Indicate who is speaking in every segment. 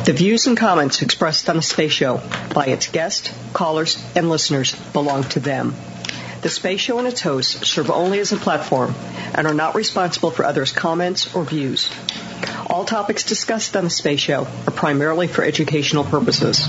Speaker 1: The views and comments expressed on the Space Show by its guests, callers, and listeners belong to them. The Space Show and its hosts serve only as a platform and are not responsible for others' comments or views. All topics discussed on the Space Show are primarily for educational purposes.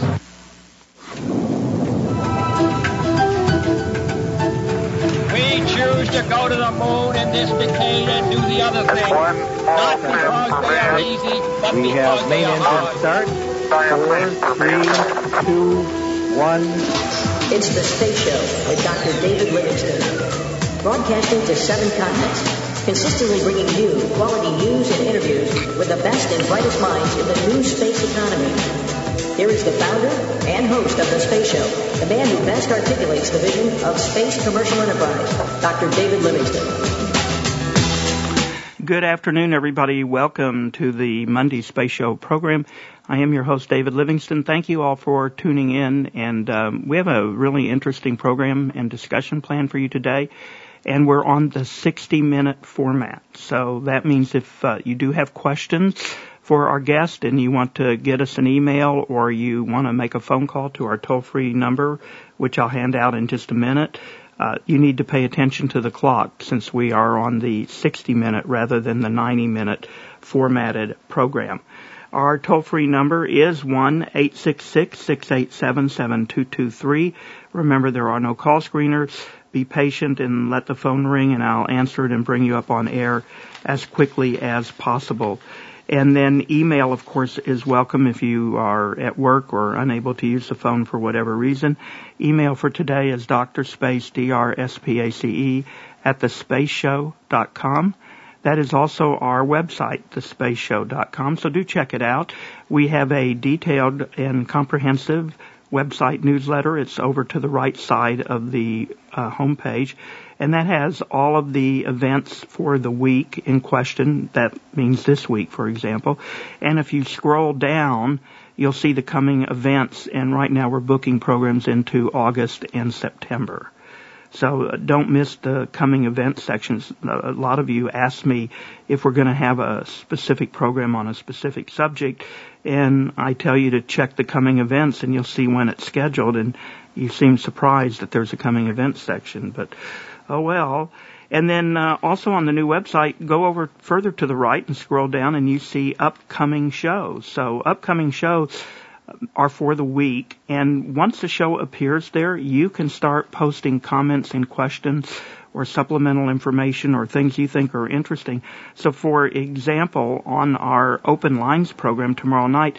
Speaker 2: We choose to go to the moon in this decade and do the other thing. Not because they are easy, but
Speaker 3: we
Speaker 2: because
Speaker 3: have
Speaker 2: they
Speaker 3: main
Speaker 2: are
Speaker 3: engine
Speaker 2: hard.
Speaker 3: start. 4, 3, 2, 1.
Speaker 4: It's the Space Show with Dr. David Livingston. Broadcasting to 7 continents, consistently bringing you quality news and interviews with the best and brightest minds in the new space economy. Here is the founder and host of the Space Show, the man who best articulates the vision of space commercial enterprise, Dr. David Livingston.
Speaker 5: Good afternoon, everybody. Welcome to the Monday Space Show program. I am your host, David Livingston. Thank you all for tuning in, and we have a really interesting program and discussion plan for you today, and we're on the 60-minute format. So that means if you do have questions for our guest and you want to get us an email or you want to make a phone call to our toll-free number, which I'll hand out in just a minute, you need to pay attention to the clock since we are on the 60-minute rather than the 90-minute formatted program. Our toll-free number is 1-866-687-7223. Remember, there are no call screeners. Be patient and let the phone ring, and I'll answer it and bring you up on air as quickly as possible. And then email, of course, is welcome if you are at work or unable to use the phone for whatever reason. Email for today is DrSpace, DRSPACE, @thespaceshow.com. That is also our website, thespaceshow.com, so do check it out. We have a detailed and comprehensive website newsletter. It's over to the right side of the homepage, and that has all of the events for the week in question. That means this week, for example. And if you scroll down, you'll see the coming events, and right now we're booking programs into August and September. So don't miss the coming event sections. A lot of you asked me if we're going to have a specific program on a specific subject, and I tell you to check the coming events and you'll see when it's scheduled, and you seem surprised that there's a coming events section, but oh well. And then also on the new website, go over further to the right and scroll down and you see upcoming shows. So upcoming shows are for the week, and once the show appears there, you can start posting comments and questions or supplemental information or things you think are interesting. So, for example, on our Open Lines program tomorrow night,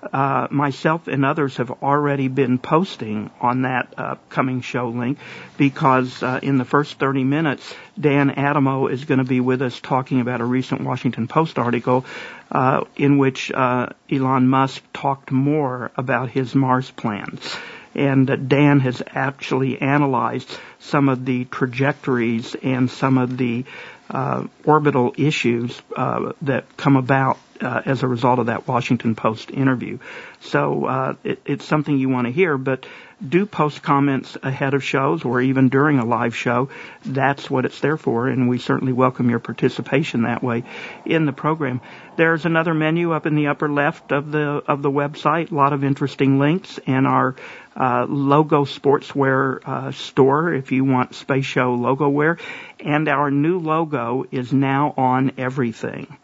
Speaker 5: myself and others have already been posting on that upcoming show link because in the first 30 minutes, Dan Adamo is going to be with us talking about a recent Washington Post article in which Elon Musk talked more about his Mars plans. And Dan has actually analyzed some of the trajectories and some of the orbital issues that come about as a result of that Washington Post interview. So it's something you want to hear, but do post comments ahead of shows or even during a live show. That's what it's there for, and we certainly welcome your participation that way in the program. There's another menu up in the upper left of the website, a lot of interesting links, and our logo sportswear store if you want Space Show logo wear, and our new logo is now on everything.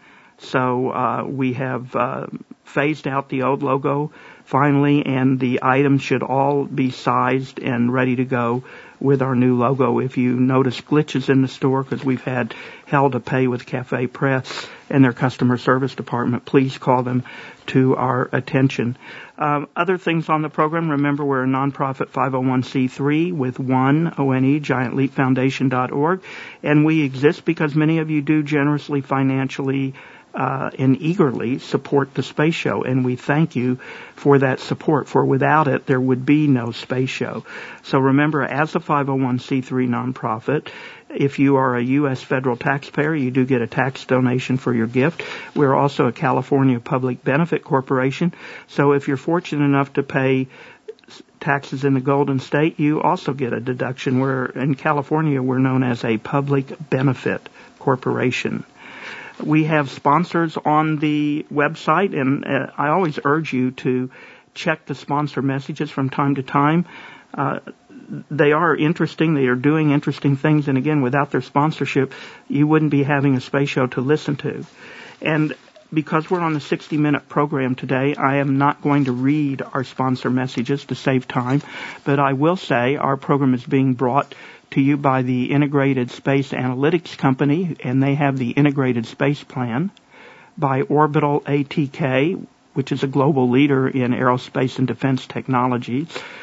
Speaker 5: So we have phased out the old logo finally, and the items should all be sized and ready to go with our new logo. If you notice glitches in the store, because we've had hell to pay with Cafe Press and their customer service department, please call them to our attention. Other things on the program, remember we're a nonprofit 501c3 with ONE, O-N-E, GiantLeapFoundation.org, and we exist because many of you do generously financially and eagerly support the Space Show, and we thank you for that support, for without it, there would be no Space Show. So remember, as a 501c3 nonprofit, if you are a U.S. federal taxpayer, you do get a tax donation for your gift. We're also a California Public Benefit Corporation, so if you're fortunate enough to pay taxes in the Golden State, you also get a deduction. In California, we're known as a public benefit corporation. We have sponsors on the website, and I always urge you to check the sponsor messages from time to time. They are interesting. They are doing interesting things. And again, without their sponsorship, you wouldn't be having a space show to listen to. And because we're on the 60-minute program today, I am not going to read our sponsor messages to save time, but I will say our program is being brought to you by the Integrated Space Analytics Company, and they have the Integrated Space Plan, by Orbital ATK, which is a global leader in aerospace and defense technology,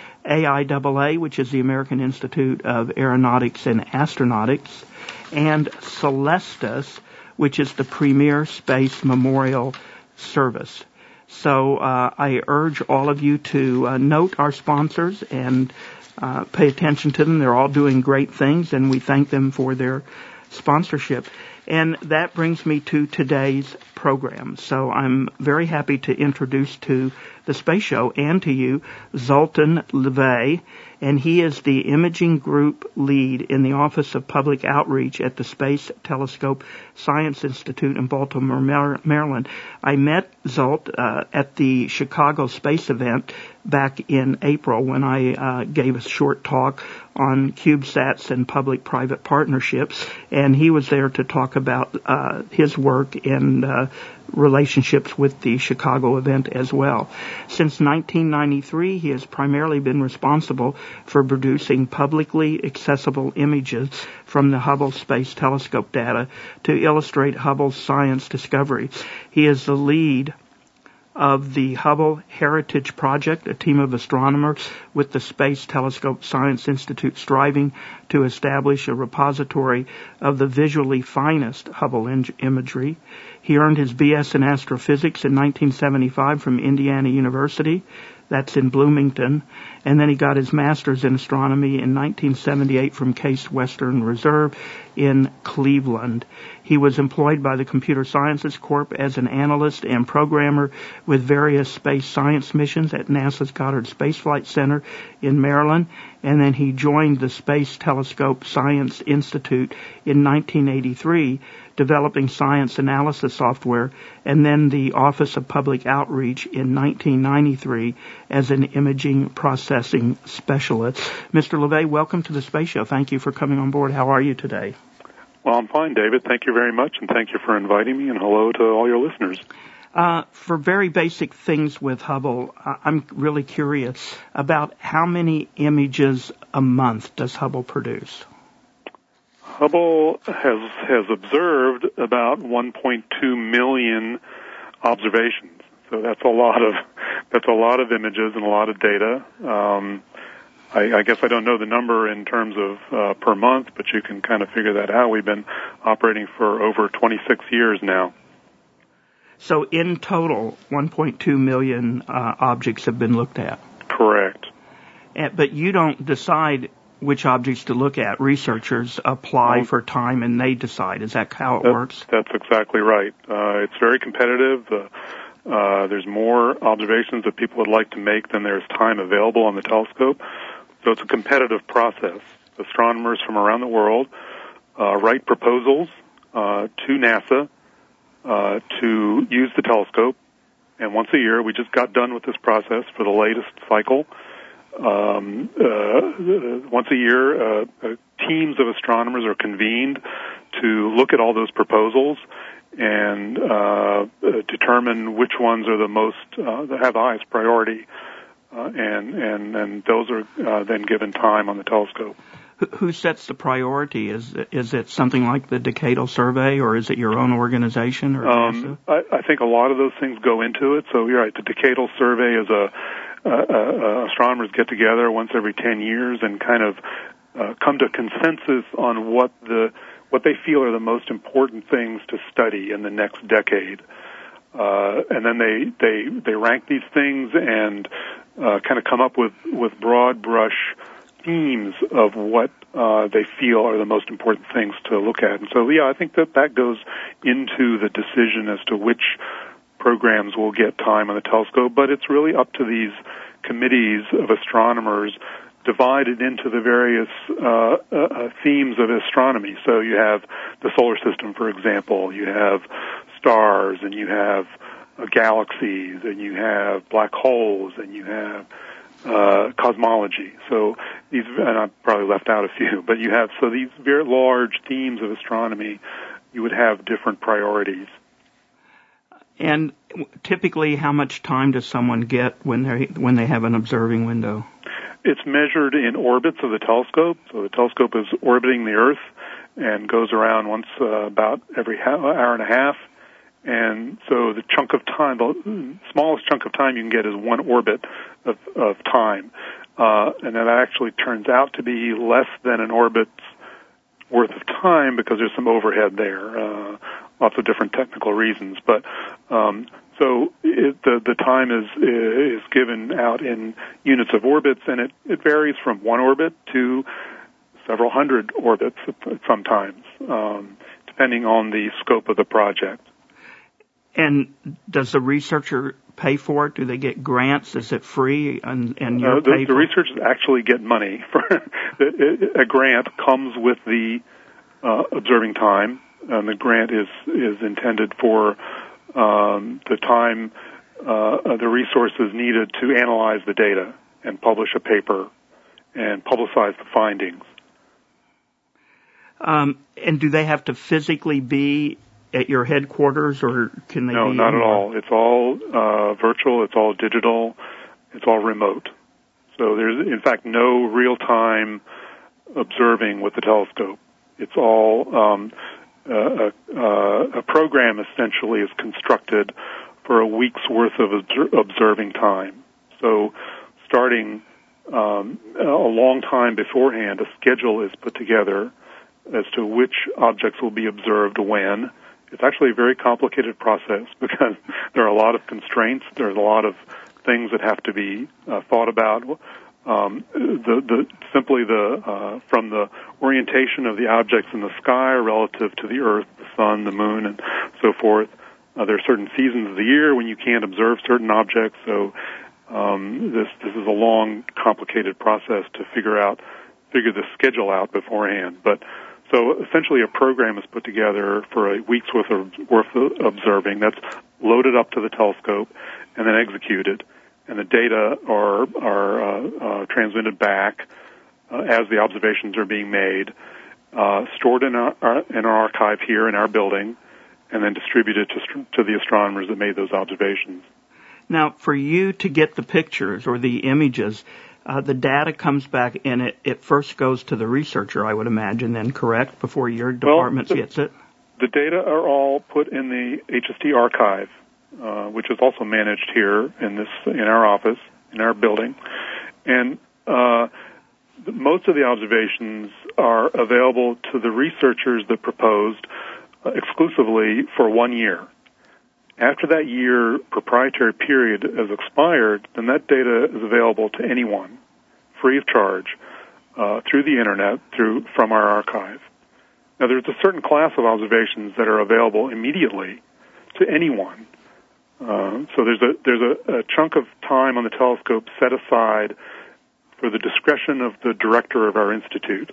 Speaker 5: AIAA, which is the American Institute of Aeronautics and Astronautics, and Celestis, which is the premier space memorial service. So I urge all of you to note our sponsors and pay attention to them. They're all doing great things, and we thank them for their sponsorship. And that brings me to today's program. So I'm very happy to introduce to the Space Show and to you Zoltan LeVay, and he is the Imaging Group Lead in the Office of Public Outreach at the Space Telescope Science Institute in Baltimore, Maryland. I met Zolt at the Chicago Space event back in April when I gave a short talk on CubeSats and public-private partnerships, and he was there to talk about his work and relationships with the Chicago event as well. Since 1993, he has primarily been responsible for producing publicly accessible images from the Hubble Space Telescope data to illustrate Hubble's science discovery. He is the lead of the Hubble Heritage Project, a team of astronomers with the Space Telescope Science Institute striving to establish a repository of the visually finest Hubble imagery. He earned his B.S. in astrophysics in 1975 from Indiana University. That's in Bloomington. And then he got his master's in astronomy in 1978 from Case Western Reserve in Cleveland. He was employed by the Computer Sciences Corp as an analyst and programmer with various space science missions at NASA's Goddard Space Flight Center in Maryland. And then he joined the Space Telescope Science Institute in 1983, developing science analysis software, and then the Office of Public Outreach in 1993 as an imaging processing specialist. Mr. LeVay, welcome to the Space Show. Thank you for coming on board. How are you today?
Speaker 6: Well, I'm fine, David. Thank you very much, and thank you for inviting me, and hello to all your listeners.
Speaker 5: For very basic things with Hubble, I'm really curious about how many images a month does Hubble produce?
Speaker 6: Hubble has observed about 1.2 million observations. So that's a lot of images and a lot of data. I guess I don't know the number in terms of per month, but you can kind of figure that out. We've been operating for over 26 years now.
Speaker 5: So in total, 1.2 million objects have been looked at.
Speaker 6: Correct.
Speaker 5: But you don't decide which objects to look at. Researchers apply for time and they decide. Is that how it works?
Speaker 6: That's exactly right. It's very competitive. There's more observations that people would like to make than there's time available on the telescope. So it's a competitive process. Astronomers from around the world write proposals to NASA to use the telescope. And once a year, we just got done with this process for the latest cycle. Once a year, teams of astronomers are convened to look at all those proposals and determine which ones are the most that have the highest priority, and those are then given time on the telescope.
Speaker 5: Who sets the priority? Is it something like the Decadal Survey, or is it your own organization? Or
Speaker 6: I think a lot of those things go into it. So you're right. The Decadal Survey is astronomers get together once every 10 years and kind of come to a consensus on what they feel are the most important things to study in the next decade. And then they rank these things and kind of come up with broad brush themes of what they feel are the most important things to look at. And so, I think that goes into the decision as to which programs will get time on the telescope, but it's really up to these committees of astronomers divided into the various themes of astronomy. So you have the solar system, for example. You have stars, and you have galaxies, and you have black holes, and you have cosmology. So these, and I probably left out a few, but you have, so these very large themes of astronomy, you would have different priorities.
Speaker 5: And typically, how much time does someone get when they have an observing window?
Speaker 6: It's measured in orbits of the telescope. So the telescope is orbiting the Earth and goes around once about every hour and a half. And so the chunk of time, the smallest chunk of time you can get is one orbit of time. And that actually turns out to be less than an orbit's worth of time because there's some overhead there, lots of different technical reasons. But so the time is given out in units of orbits, and it varies from one orbit to several hundred orbits sometimes, depending on the scope of the project.
Speaker 5: And does the researcher pay for it? Do they get grants? Is it free? And you're paid
Speaker 6: the researchers actually get money. A grant comes with the observing time, and the grant is intended for the time, the resources needed to analyze the data and publish a paper and publicize the findings.
Speaker 5: And do they have to physically be at your headquarters, or can they be?
Speaker 6: No, not at all. It's all virtual. It's all digital. It's all remote. So there's, in fact, no real-time observing with the telescope. It's all a program essentially is constructed for a week's worth of observing time. So starting a long time beforehand, a schedule is put together as to which objects will be observed when. It's actually a very complicated process because there are a lot of constraints. There's a lot of things that have to be thought about. From the orientation of the objects in the sky relative to the Earth, the Sun, the Moon, and so forth. There are certain seasons of the year when you can't observe certain objects. So this is a long, complicated process to figure the schedule out beforehand. But so essentially, a program is put together for a week's worth of observing. That's loaded up to the telescope and then executed, and the data are transmitted back as the observations are being made, stored in our archive here in our building, and then distributed to the astronomers that made those observations.
Speaker 5: Now, for you to get the pictures or the images, the data comes back, and it first goes to the researcher, I would imagine, then, correct, before your department gets it?
Speaker 6: The data are all put in the HST archive, which is also managed here in our office, in our building. And most of the observations are available to the researchers that proposed exclusively for 1 year. After that year proprietary period has expired, then that data is available to anyone, free of charge, through the Internet, from our archive. Now, there's a certain class of observations that are available immediately to anyone. So there's a chunk of time on the telescope set aside for the discretion of the director of our institute.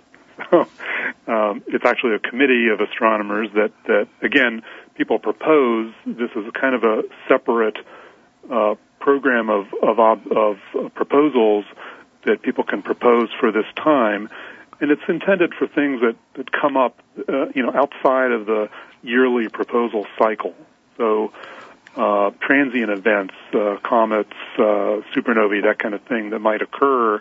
Speaker 6: It's actually a committee of astronomers that again, people propose. This is kind of a separate program of proposals that people can propose for this time, and it's intended for things that come up, outside of the yearly proposal cycle. So transient events, comets, supernovae, that kind of thing that might occur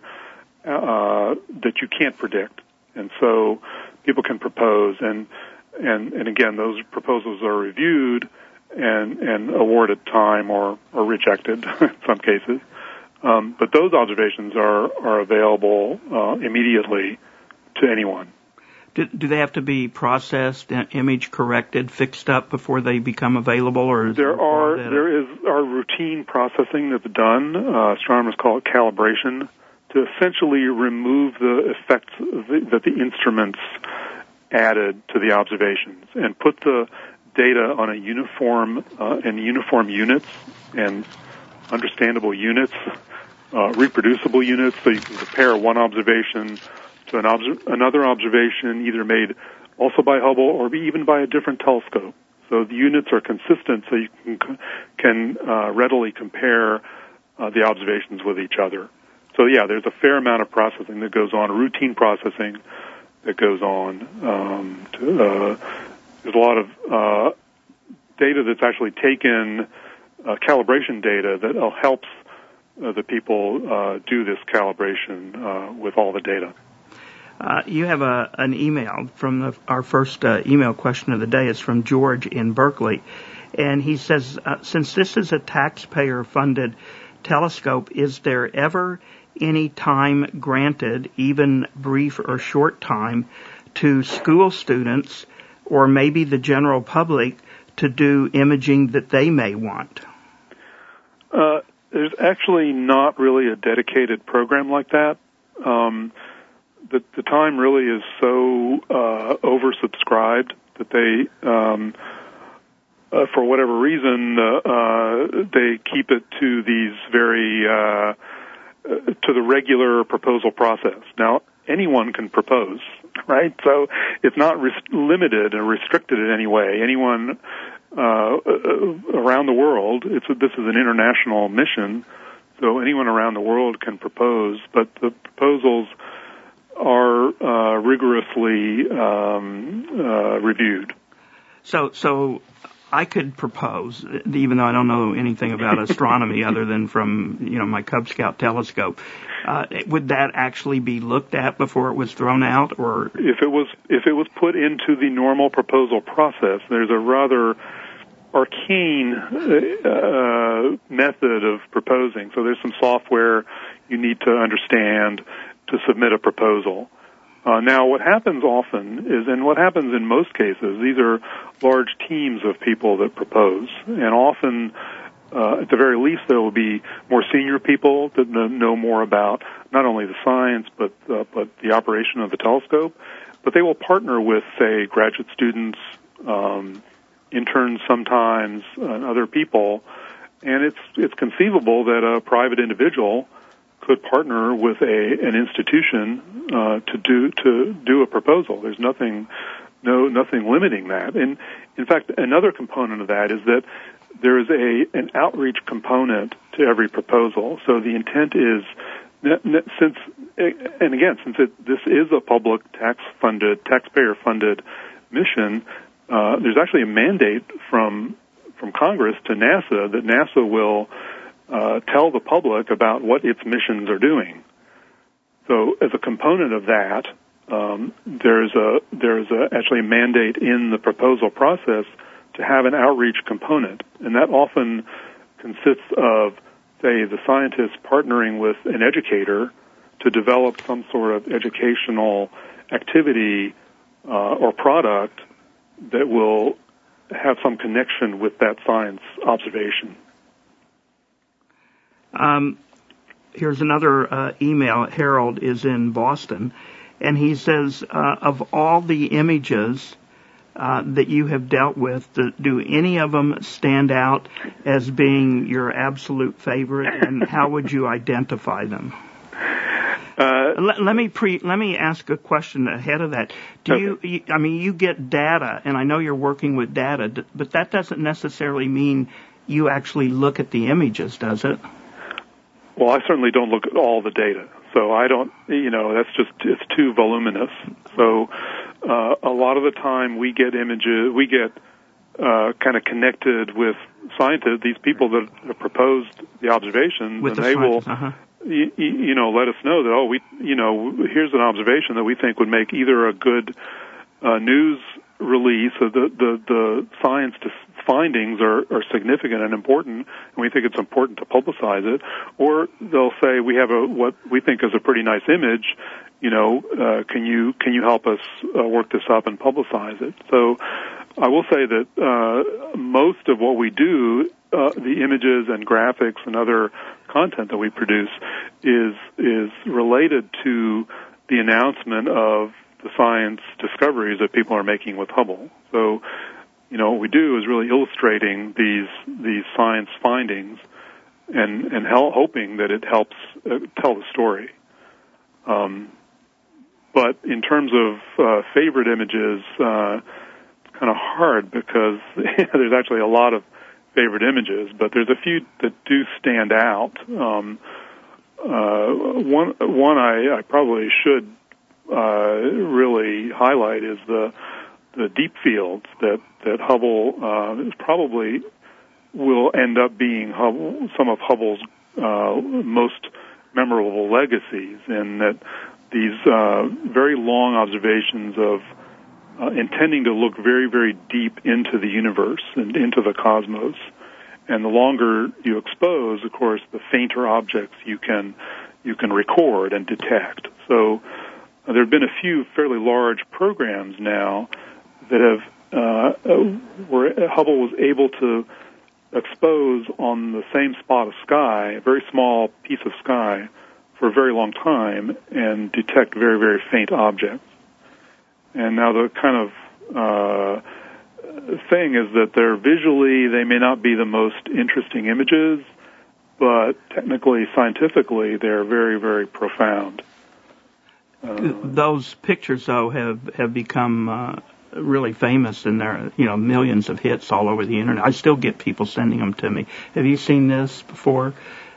Speaker 6: that you can't predict, and so people can propose and again, those proposals are reviewed and awarded time or rejected in some cases. But those observations are available immediately to anyone.
Speaker 5: Do they have to be processed, image corrected, fixed up before they become available, or is
Speaker 6: there is our routine processing that's done. Astronomers call it calibration, to essentially remove the effects that the instruments added to the observations and put the data on a uniform units and understandable units reproducible units, so you can compare one observation to another observation, either made also by Hubble or even by a different telescope. So the units are consistent, so you can readily compare the observations with each other. So yeah, there's a fair amount of processing that goes on, routine processing that goes on. There's a lot of data that's actually taken, calibration data that helps the people do this calibration with all the data.
Speaker 5: You have an email from our first email question of the day. It's from George in Berkeley. And he says, since this is a taxpayer-funded telescope, is there ever any time granted, even brief or short time, to school students or maybe the general public to do imaging that they may want?
Speaker 6: There's actually not really a dedicated program like that. The time really is so oversubscribed that they, for whatever reason, they keep it to these to the regular proposal process. Now, anyone can propose, right? So it's not limited or restricted in any way. Anyone around the world, this is an international mission, so anyone around the world can propose, but the proposals are rigorously reviewed. So I could propose, even though I don't know anything about astronomy other than from my Cub Scout telescope. Would that actually be looked at before it was thrown out, or if it was put into the normal proposal process? There's a rather arcane method of proposing. So there's some software you need to understand to submit a proposal. Now, what happens often is, and what happens in most cases, these are large teams of people that propose, and often, at the very least, there will be more senior people that know more about not only the science but the operation of the telescope. But they will partner with, say, graduate students, interns sometimes, and other people, and it's conceivable that a private individual could partner with an institution to do a proposal. There's nothing limiting that. And in fact, another component of that is that there is an outreach component to every proposal. So the intent is, since this is a public taxpayer-funded mission, there's actually a mandate from Congress to NASA that NASA will tell the public about what its missions are doing. So, as a component of that, there's actually a mandate in the proposal process to have an outreach component, and that often consists of, say, the scientists partnering with an educator to develop some sort of educational activity or product that will have some connection with that science observation.
Speaker 5: Here's another email. Harold is in Boston, and he says, of all the images that you have dealt with, do any of them stand out as being your absolute favorite, and how would you identify them? Let me ask a question ahead of that. You get data, and I know you're working with data, but that doesn't necessarily mean you actually look at the images, does it?
Speaker 6: Well, I certainly don't look at all the data, so I don't, it's too voluminous. So a lot of the time we get images, we get kind of connected with scientists, these people that have proposed the observations, and they will, let us know that, here's an observation that we think would make either a good news release, so the science findings are significant and important, and we think it's important to publicize it. Or they'll say, we have what we think is a pretty nice image. Can you help us work this up and publicize it? So I will say that most of what we do, the images and graphics and other content that we produce, is related to the announcement of the science discoveries that people are making with Hubble. So, what we do is really illustrating these science findings and hoping that it helps tell the story. But in terms of favorite images, it's kind of hard because there's actually a lot of favorite images, but there's a few that do stand out. One I probably should really highlight is the deep fields that Hubble is probably will end up being some of Hubble's most memorable legacies, in that these very long observations of intending to look very, very deep into the universe and into the cosmos. And the longer you expose, of course, the fainter objects you can record and detect. So there have been a few fairly large programs now that have where Hubble was able to expose on the same spot of sky, a very small piece of sky, for a very long time and detect very, very faint objects. And now the kind of thing is that they may not be the most interesting images, but technically, scientifically, they're very, very profound.
Speaker 5: Those pictures, though, have become really famous, and there are millions of hits all over the internet. I still get people sending them to me. Have you seen this before?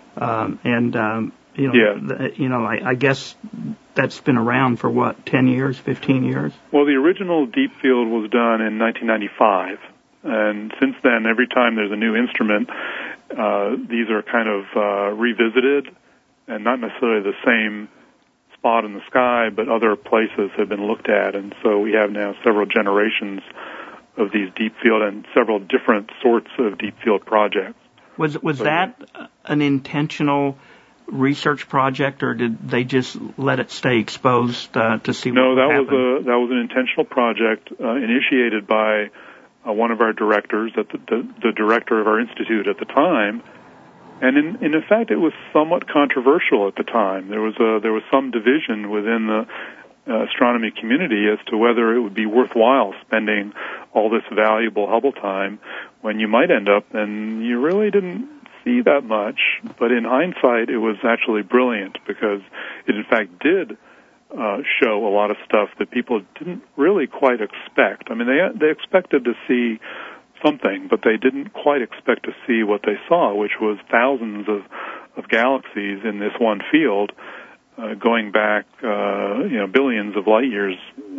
Speaker 5: I guess that's been around for 10 years, 15 years?
Speaker 6: Well, the original Deep Field was done in 1995, and since then, every time there's a new instrument, these are kind of revisited, and not necessarily the same spot in the sky, but other places have been looked at, and so we have now several generations of these deep field and several different sorts of deep field projects.
Speaker 5: Was that an intentional research project, or did they just let it stay exposed to see what would happen?
Speaker 6: No, that was an intentional project initiated by one of our directors, the director of our institute at the time. And in fact, it was somewhat controversial at the time. There was some division within the astronomy community as to whether it would be worthwhile spending all this valuable Hubble time when you might end up and you really didn't see that much. But in hindsight, it was actually brilliant because it in fact did show a lot of stuff that people didn't really quite expect. I mean, they expected to see something, but they didn't quite expect to see what they saw, which was thousands of galaxies in this one field, going back, billions of light years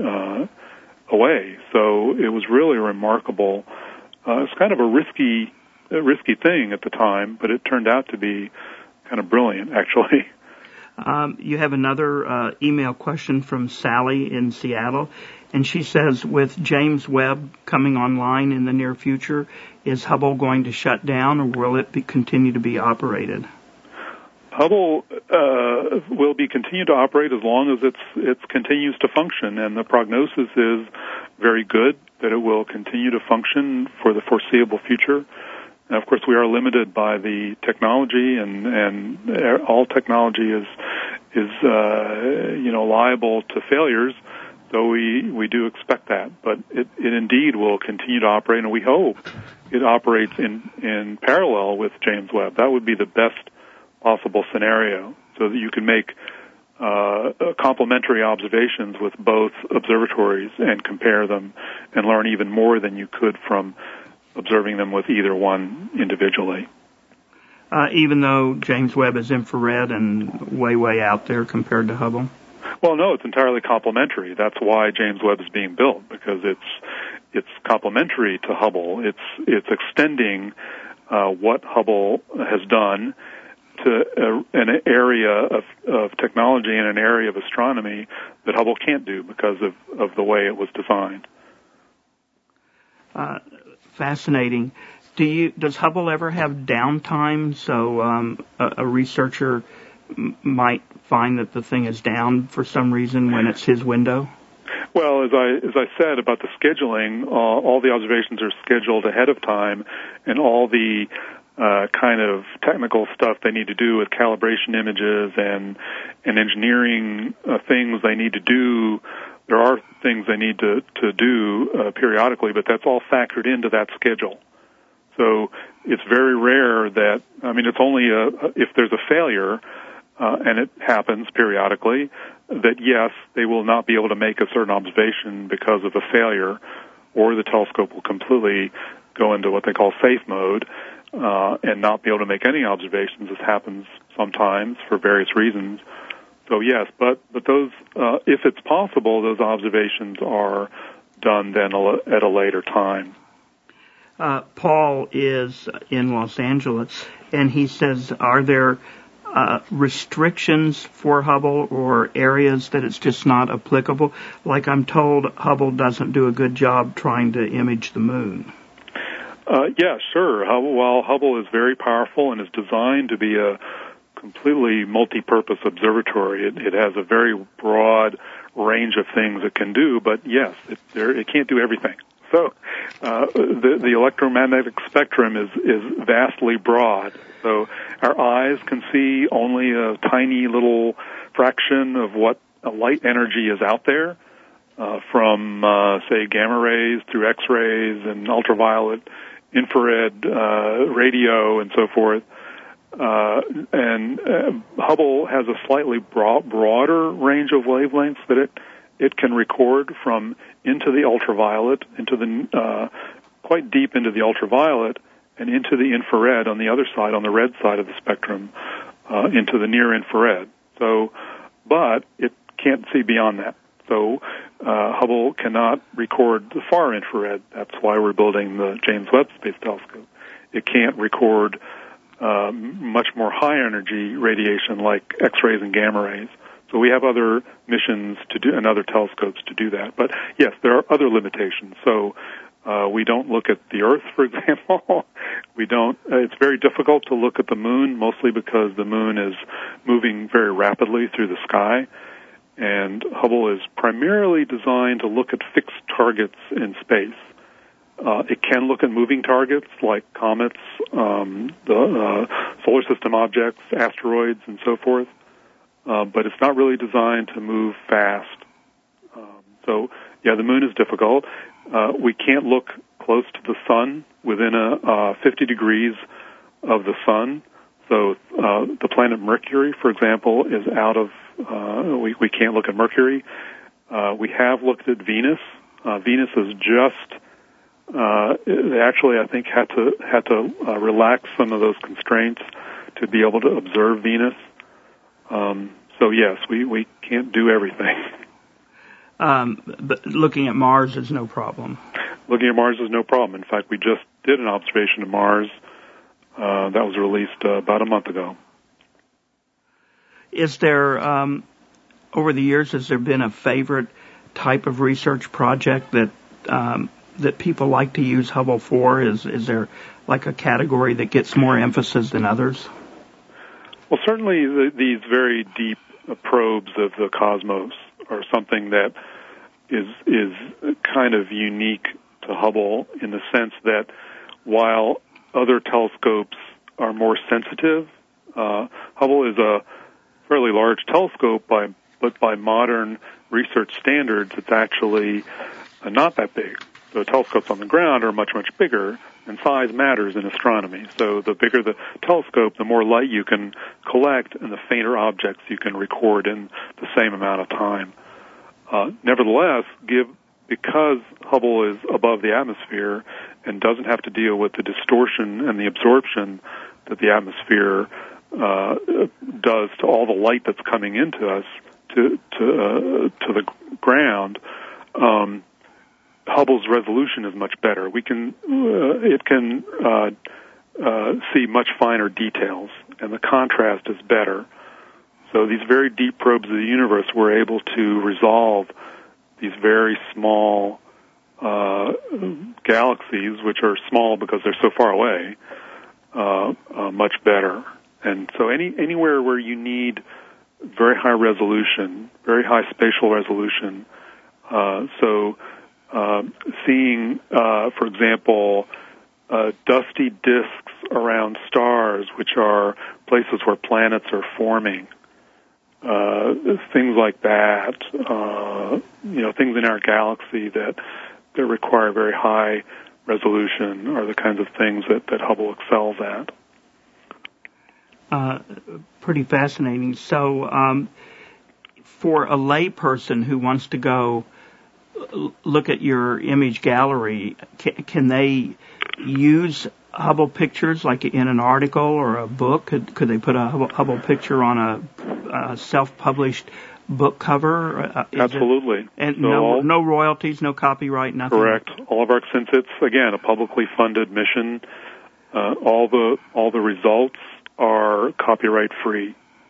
Speaker 6: away. So it was really remarkable. It's kind of a risky thing at the time, but it turned out to be kind of brilliant, actually.
Speaker 5: You have another email question from Sally in Seattle, and she says, with James Webb coming online in the near future, is Hubble going to shut down, or will it continue to be operated?
Speaker 6: Hubble will be continued to operate as long as it continues to function, and the prognosis is very good that it will continue to function for the foreseeable future. And of course, we are limited by the technology, and all technology is liable to failures. So we do expect that, but it indeed will continue to operate, and we hope it operates in parallel with James Webb. That would be the best possible scenario, so that you can make complementary observations with both observatories and compare them and learn even more than you could from observing them with either one individually.
Speaker 5: Even though James Webb is infrared and way, way out there compared to Hubble?
Speaker 6: Well, no, it's entirely complementary. That's why James Webb is being built, because it's complementary to Hubble. It's extending what Hubble has done to an area of technology and an area of astronomy that Hubble can't do because of the way it was designed.
Speaker 5: Fascinating. Does Hubble ever have downtime? So a researcher might find that the thing is down for some reason when it's his window?
Speaker 6: Well, as I said about the scheduling, all the observations are scheduled ahead of time, and all the kind of technical stuff they need to do with calibration images and engineering things they need to do. There are things they need to do periodically, but that's all factored into that schedule. So it's very rare that, it's only if there's a failure, and it happens periodically, that yes, they will not be able to make a certain observation because of a failure, or the telescope will completely go into what they call safe mode, and not be able to make any observations. This happens sometimes for various reasons. So yes, but those, if it's possible, those observations are done then at a later time.
Speaker 5: Paul is in Los Angeles, and he says, are there restrictions for Hubble or areas that it's just not applicable? Like I'm told Hubble doesn't do a good job trying to image the moon.
Speaker 6: Yeah, sure. While Hubble is very powerful and is designed to be a completely multi-purpose observatory, it has a very broad range of things it can do, but yes, it can't do everything. So the electromagnetic spectrum is vastly broad. So our eyes can see only a tiny little fraction of what light energy is out there, from, say, gamma rays through X-rays and ultraviolet, infrared, radio, and so forth. And Hubble has a slightly broader range of wavelengths that it can record from into the ultraviolet, into the quite deep into the ultraviolet, and into the infrared on the other side, on the red side of the spectrum, into the near infrared. So, but it can't see beyond that. So Hubble cannot record the far infrared. That's why we're building the James Webb Space Telescope. It can't record much more high energy radiation like X-rays and gamma rays. So we have other missions to do and other telescopes to do that. But yes, there are other limitations. So we don't look at the Earth, for example. We don't. It's very difficult to look at the moon, mostly because the moon is moving very rapidly through the sky. And Hubble is primarily designed to look at fixed targets in space. It can look at moving targets like comets, the solar system objects, asteroids, and so forth. But it's not really designed to move fast. So, yeah, the moon is difficult. We can't look close to the sun within 50 degrees of the sun. So the planet Mercury, for example, is out of, we can't look at Mercury. We have looked at Venus. Venus is just, they actually, I think, had to relax some of those constraints to be able to observe Venus. So yes, we can't do everything.
Speaker 5: But looking at Mars is no problem.
Speaker 6: Looking at Mars is no problem. In fact, we just did an observation of Mars that was released about a month ago.
Speaker 5: Is there, over the years, has there been a favorite type of research project that people like to use Hubble for? Is there like a category that gets more emphasis than others?
Speaker 6: Well, certainly these very deep probes of the cosmos are something that is kind of unique to Hubble in the sense that while other telescopes are more sensitive, Hubble is a fairly large telescope, but by modern research standards, it's actually not that big. So telescopes on the ground are much, much bigger, and size matters in astronomy. So the bigger the telescope, the more light you can collect, and the fainter objects you can record in the same amount of time. Nevertheless, because Hubble is above the atmosphere and doesn't have to deal with the distortion and the absorption that the atmosphere does to all the light that's coming into us to the ground, Hubble's resolution is much better. It can see much finer details, and the contrast is better. So these very deep probes of the universe were able to resolve these very small galaxies, which are small because they're so far away, much better. And so anywhere where you need very high resolution, very high spatial resolution, seeing, for example, dusty disks around stars, which are places where planets are forming, things like that, things in our galaxy that require very high resolution are the kinds of things that Hubble excels at.
Speaker 5: Pretty fascinating. So, for a lay person who wants to go look at your image gallery, can they use Hubble pictures like in an article or a book? Could they put a Hubble picture on a self-published book cover?
Speaker 6: Absolutely.
Speaker 5: And so no royalties, no copyright, nothing?
Speaker 6: Correct. All of our, since it's, again, a publicly funded mission, all the results are copyright free.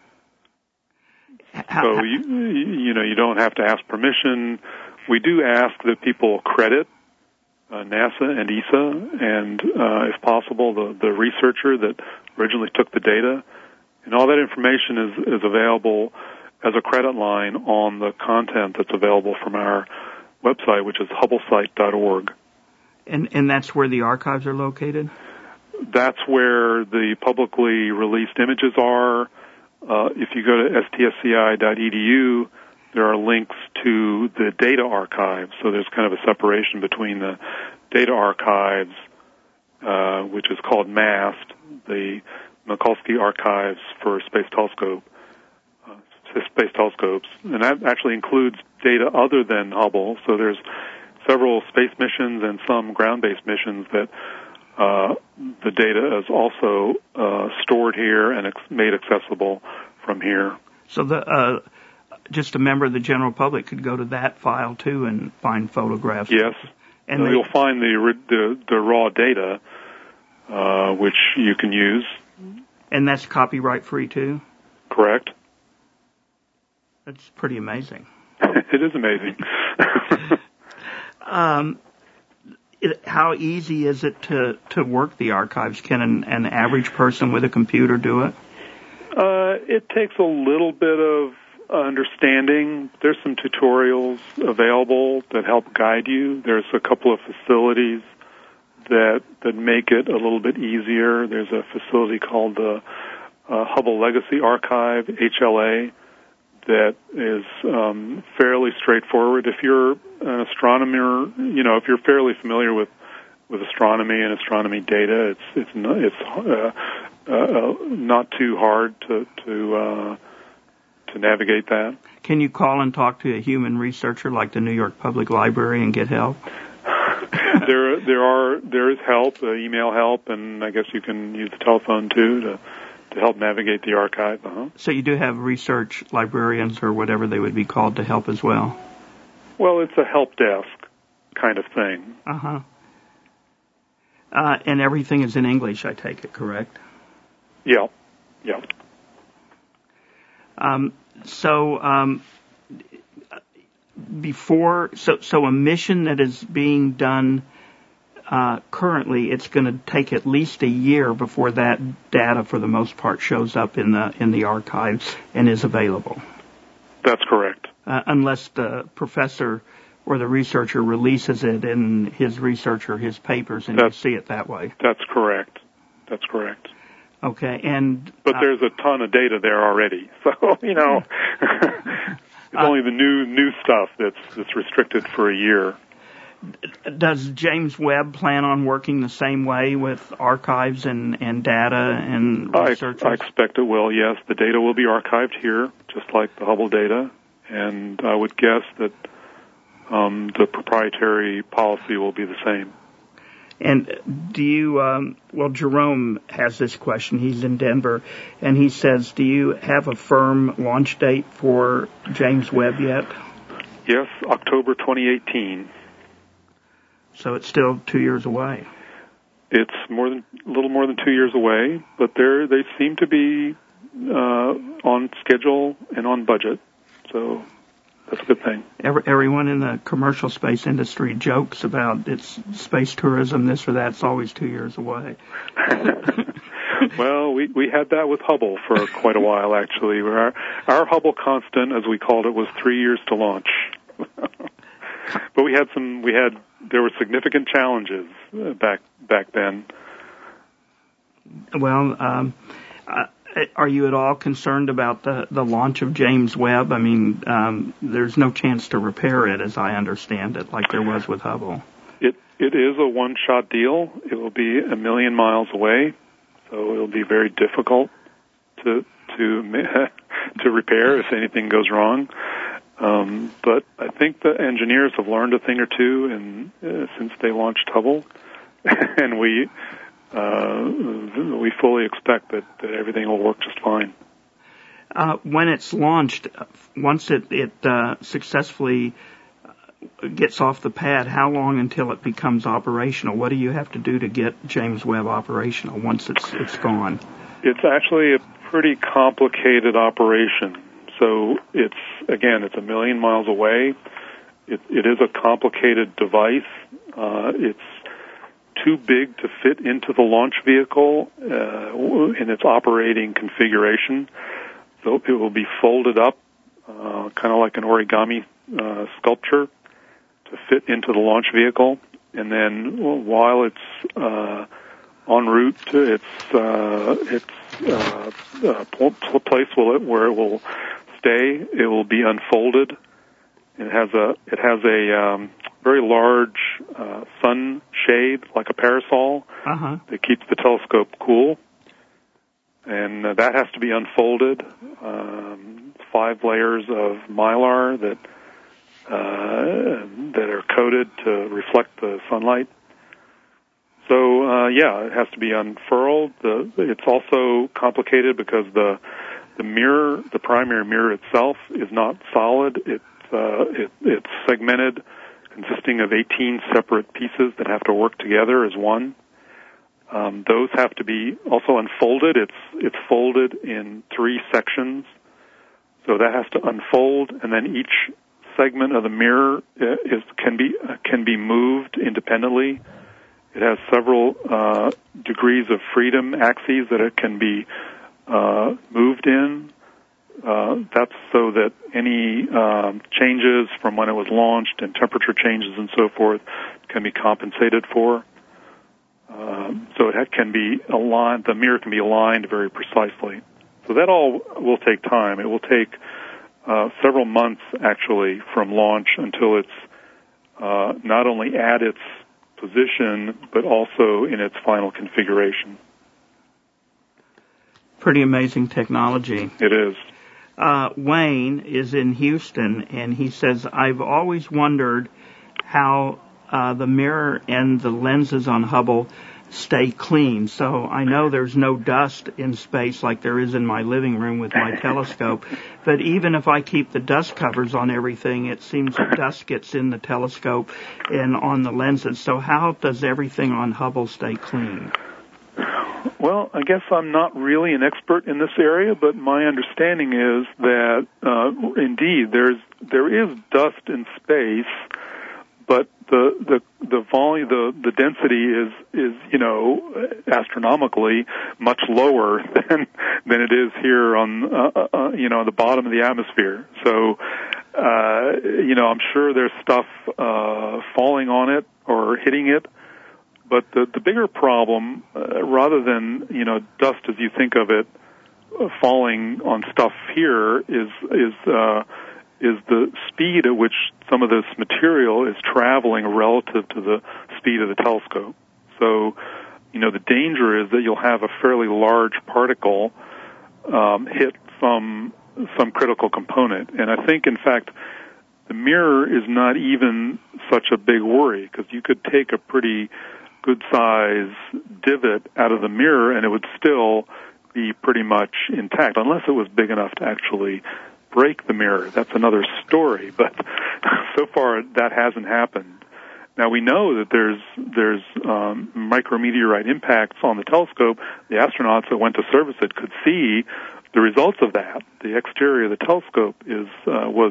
Speaker 6: So you don't have to ask permission. We do ask that people credit NASA and ESA and, if possible, the researcher that originally took the data. And all that information is available as a credit line on the content that's available from our website, which is hubblesite.org.
Speaker 5: And that's where the archives are located?
Speaker 6: That's where the publicly released images are. If you go to stsci.edu, there are links to the data archives. So there's kind of a separation between the data archives, which is called MAST, the Mikulski Archives for Space Telescopes, and that actually includes data other than Hubble. So there's several space missions and some ground-based missions that the data is also stored here and made accessible from here.
Speaker 5: So just a member of the general public could go to that file too and find photographs.
Speaker 6: Yes, and you'll find the raw data, which you can use.
Speaker 5: And that's copyright free too?
Speaker 6: Correct.
Speaker 5: That's pretty amazing.
Speaker 6: It is amazing.
Speaker 5: How easy is it to work the archives? Can an average person with a computer do it?
Speaker 6: It takes a little bit of understanding. There's some tutorials available that help guide you. There's a couple of facilities that make it a little bit easier. There's a facility called the Hubble Legacy Archive, HLA, that is fairly straightforward. If you're an astronomer, if you're fairly familiar with astronomy and astronomy data, it's not too hard to navigate that.
Speaker 5: Can you call and talk to a human researcher like the New York Public Library and get help?
Speaker 6: There is help, email help, and I guess you can use the telephone too to help navigate the archive.
Speaker 5: So you do have research librarians or whatever they would be called to help as well?
Speaker 6: Well, it's a help desk kind of thing.
Speaker 5: Uh-huh. And everything is in English, I take it, correct?
Speaker 6: Yeah.
Speaker 5: So a mission that is being done currently, it's going to take at least a year before that data, for the most part, shows up in the archives and is available.
Speaker 6: That's correct.
Speaker 5: Unless the professor or the researcher releases it in his research or his papers, and you see it that way.
Speaker 6: That's correct.
Speaker 5: Okay,
Speaker 6: but there's a ton of data there already, so it's only the new stuff that's restricted for a year.
Speaker 5: Does James Webb plan on working the same way with archives and data and research?
Speaker 6: I expect it will, yes. The data will be archived here, just like the Hubble data, and I would guess that the proprietary policy will be the same.
Speaker 5: And do you, Jerome has this question. He's in Denver, and he says, do you have a firm launch date for James Webb yet?
Speaker 6: Yes, October 2018.
Speaker 5: So it's still 2 years away.
Speaker 6: It's a little more than 2 years away, but they seem to be on schedule and on budget, so that's a good thing.
Speaker 5: Everyone in the commercial space industry jokes about it's space tourism, this or that. It's always 2 years away.
Speaker 6: Well, we had that with Hubble for quite a while, actually. Our Hubble constant, as we called it, was 3 years to launch. But there were significant challenges back then.
Speaker 5: Well, are you at all concerned about the launch of James Webb? I mean, there's no chance to repair it, as I understand it, like there was with Hubble.
Speaker 6: it is a one-shot deal. It will be 1 million miles away, so it will be very difficult to repair if anything goes wrong. But I think the engineers have learned a thing or two since they launched Hubble, and we fully expect that everything will work just fine.
Speaker 5: When it's launched, once it successfully gets off the pad, how long until it becomes operational? What do you have to do to get James Webb operational once it's gone?
Speaker 6: It's actually a pretty complicated operation. So it's 1 million miles away. It is a complicated device. It's too big to fit into the launch vehicle in its operating configuration. So it will be folded up, kind of like an origami sculpture, to fit into the launch vehicle. And then while it's en route to its place where it will stay, it will be unfolded. It has a very large sun shade, like a parasol, that keeps the telescope cool, and that has to be unfolded. 5 layers of mylar that are coated to reflect the sunlight. So it has to be unfurled. It's also complicated because the mirror, the primary mirror itself, is not solid. It's segmented, consisting of 18 separate pieces that have to work together as one. Those have to be also unfolded. It's folded in 3 sections, so that has to unfold, and then each segment of the mirror can be moved independently. It has several degrees of freedom axes that it can be moved in. That's so that any changes from when it was launched and temperature changes and so forth can be compensated for. So it can be aligned. The mirror can be aligned very precisely. So that all will take time. It will take several months, actually, from launch until it's not only at its position, but also in its final configuration.
Speaker 5: Pretty amazing technology.
Speaker 6: It is.
Speaker 5: Wayne is in Houston, and he says, I've always wondered how the mirror and the lenses on Hubble stay clean. So I know there's no dust in space like there is in my living room with my telescope, but even if I keep the dust covers on everything, it seems that dust gets in the telescope and on the lenses. So how does everything on Hubble stay clean?
Speaker 6: Well, I guess I'm not really an expert in this area, but my understanding is that indeed there is dust in space, but the volume, the density is astronomically much lower than it is here on the bottom of the atmosphere. So I'm sure there's stuff falling on it or hitting it. But the bigger problem, rather than dust as you think of it falling on stuff here, is the speed at which some of this material is traveling relative to the speed of the telescope. So, the danger is that you'll have a fairly large particle hit some critical component. And I think, in fact, the mirror is not even such a big worry, because you could take a pretty good size divot out of the mirror and it would still be pretty much intact, unless it was big enough to actually break the mirror. That's another story, but so far that hasn't happened. Now we know that there's micrometeorite impacts on the telescope. The astronauts that went to service it could see the results of that. The exterior of the telescope was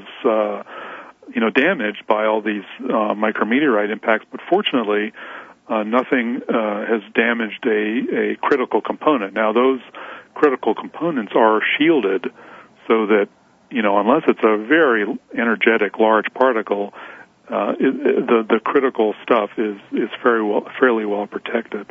Speaker 6: damaged by all these micrometeorite impacts, but fortunately nothing has damaged a critical component. Now, those critical components are shielded so that, unless it's a very energetic large particle, the critical stuff is fairly well protected.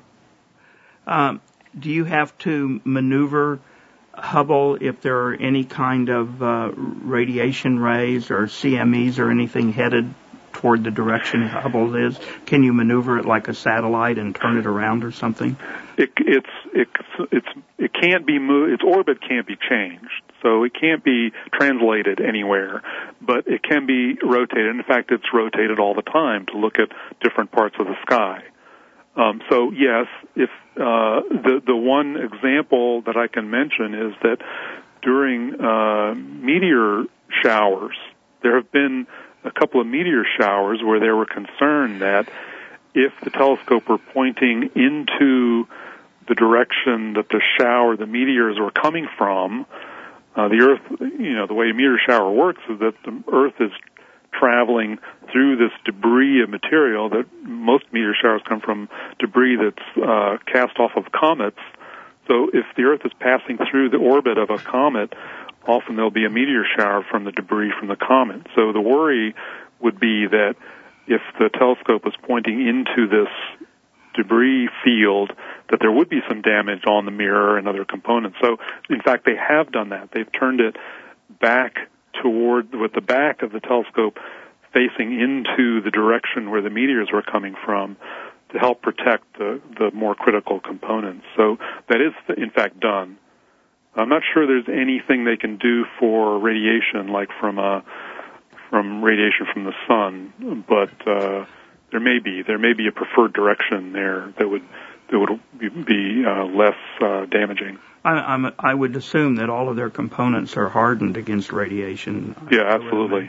Speaker 5: Do you have to maneuver Hubble if there are any kind of radiation rays or CMEs or anything headed toward the direction Hubble is? Can you maneuver it like a satellite and turn it around or something?
Speaker 6: It can't be moved. Its orbit can't be changed, so it can't be translated anywhere. But it can be rotated. In fact, it's rotated all the time to look at different parts of the sky. So yes, if the one example that I can mention is that during meteor showers, there have been a couple of meteor showers where they were concerned that if the telescope were pointing into the direction that the meteors were coming from, the Earth, the way a meteor shower works is that the Earth is traveling through this debris of material. That most meteor showers come from debris that's cast off of comets. So if the Earth is passing through the orbit of a comet, often there'll be a meteor shower from the debris from the comet. So the worry would be that if the telescope was pointing into this debris field, that there would be some damage on the mirror and other components. So, in fact, they have done that. They've turned it back with the back of the telescope facing into the direction where the meteors were coming from to help protect the more critical components. So that is, in fact, done. I'm not sure there's anything they can do for radiation, like from radiation from the sun, but there may be a preferred direction there that would be less damaging.
Speaker 5: I would assume that all of their components are hardened against radiation.
Speaker 6: Yeah, absolutely.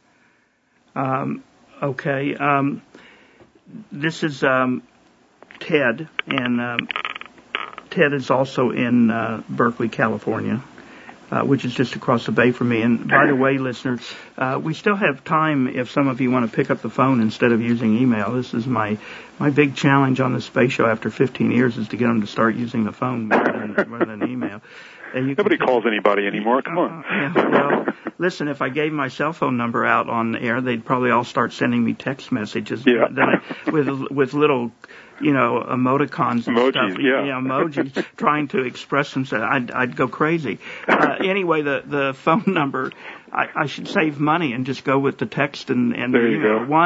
Speaker 5: Okay. This is Ted, and Ted is also in Berkeley, California, which is just across the bay from me. And by the way, listeners, we still have time if some of you want to pick up the phone instead of using email. This is my big challenge on the Space Show after 15 years is to get them to start using the phone rather than email.
Speaker 6: Nobody calls anybody anymore. Come on.
Speaker 5: Well, listen, if I gave my cell phone number out on the air, they'd probably all start sending me text messages with little, emoticons and
Speaker 6: emojis,
Speaker 5: stuff. Emojis trying to express themselves. I'd go crazy. Anyway, the phone number, I should save money and just go with the text and
Speaker 6: there
Speaker 5: the email.
Speaker 6: You go.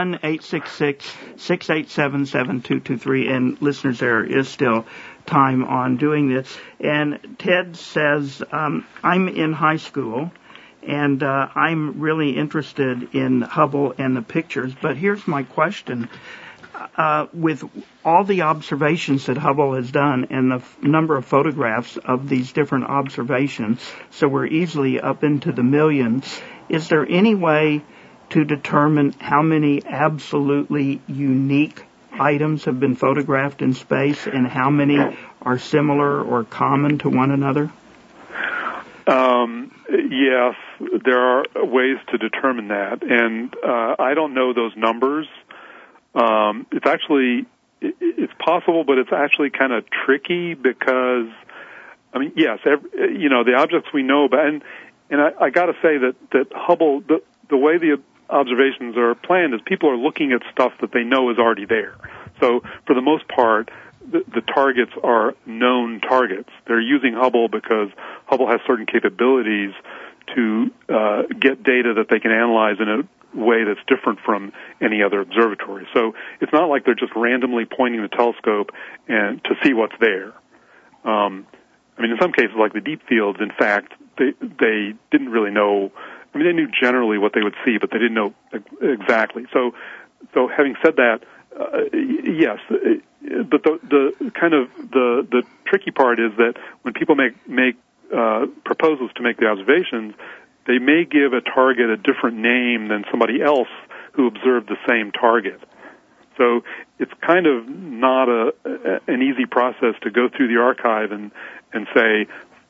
Speaker 5: 1-866-687-7223. And listeners, there is still time on doing this. And Ted says, I'm in high school, and I'm really interested in Hubble and the pictures. But here's my question. With all the observations that Hubble has done and the number of photographs of these different observations, so we're easily up into the millions, is there any way to determine how many absolutely unique items have been photographed in space and how many are similar or common to one another?
Speaker 6: Yes, there are ways to determine that, and I don't know those numbers. It's possible, but it's actually kind of tricky because, yes, the objects we know about, and I got to say that Hubble, the way the observations are planned is people are looking at stuff that they know is already there. So for the most part, the targets are known targets. They're using Hubble because Hubble has certain capabilities to get data that they can analyze in a way that's different from any other observatory. So it's not like they're just randomly pointing the telescope and to see what's there. In some cases, like the deep fields, in fact, they didn't really know. They knew generally what they would see, but they didn't know exactly. So having said that, yes, but the tricky part is that when people make proposals to make the observations, they may give a target a different name than somebody else who observed the same target. So it's kind of not an easy process to go through the archive and say,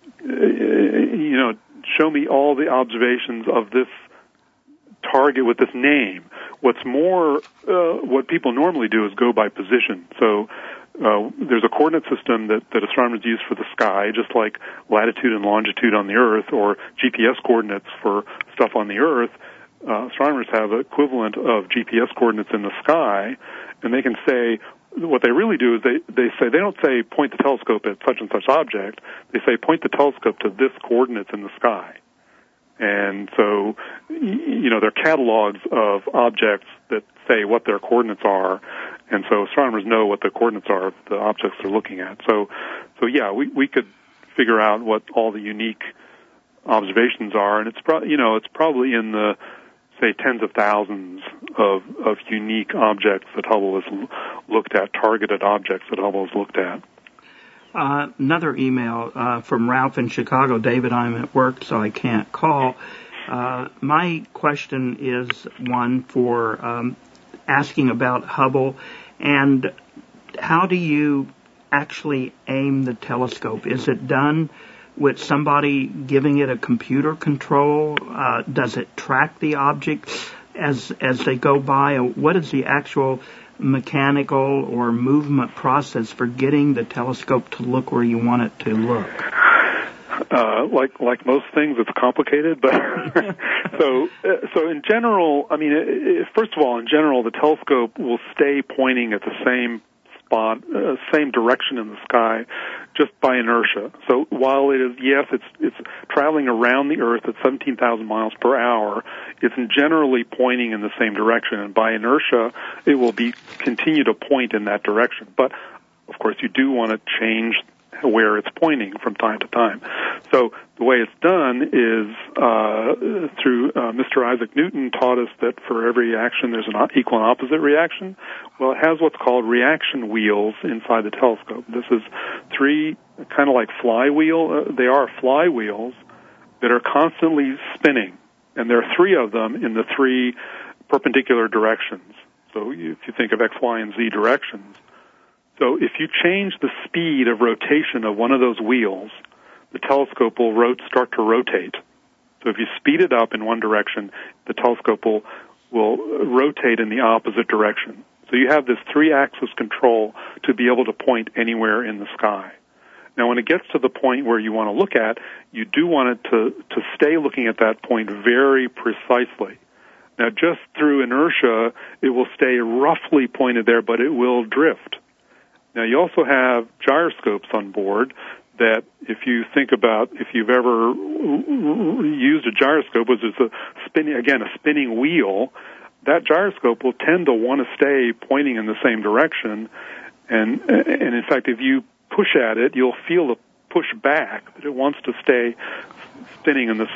Speaker 6: show me all the observations of this target with this name. What's more, what people normally do is go by position. So there's a coordinate system that astronomers use for the sky, just like latitude and longitude on the Earth, or GPS coordinates for stuff on the Earth. Astronomers have an equivalent of GPS coordinates in the sky, and they can say, what they really do is they don't say point the telescope at such and such object. They say point the telescope to this coordinates in the sky. And so, there are catalogs of objects that say what their coordinates are, and so astronomers know what the coordinates are of the objects they're looking at. So yeah, we could figure out what all the unique observations are, and it's probably in the, say, tens of thousands of unique objects that Hubble has looked at, targeted objects that Hubble has looked at.
Speaker 5: Another email from Ralph in Chicago. David, I'm at work, so I can't call. My question is one for asking about Hubble, and how do you actually aim the telescope? Is it done with somebody giving it a computer control? Does it track the objects as they go by? What is the actual mechanical or movement process for getting the telescope to look where you want it to look?
Speaker 6: Like most things, it's complicated, but so in general, first of all, in general, the telescope will stay pointing at the same spot, same direction in the sky, just by inertia. So while it is, yes, it's traveling around the Earth at 17,000 miles per hour, it's generally pointing in the same direction, and by inertia, it will continue to point in that direction. But of course, you do want to change where it's pointing from time to time. So the way it's done is through Mr. Isaac Newton taught us that for every action there's an equal and opposite reaction. Well, it has what's called reaction wheels inside the telescope. This is three, kind of like flywheel. They are flywheels that are constantly spinning, and there are three of them in the three perpendicular directions. So if you think of X, Y, and Z directions, so if you change the speed of rotation of one of those wheels, the telescope will start to rotate. So if you speed it up in one direction, the telescope will rotate in the opposite direction. So you have this three-axis control to be able to point anywhere in the sky. Now, when it gets to the point where you want to look at, you do want it to stay looking at that point very precisely. Now, just through inertia, it will stay roughly pointed there, but it will drift. Now, you also have gyroscopes on board that if you think about, if you've ever used a gyroscope, which is a spinning wheel, that gyroscope will tend to want to stay pointing in the same direction. And in fact, if you push at it, you'll feel the push back, that it wants to stay spinning in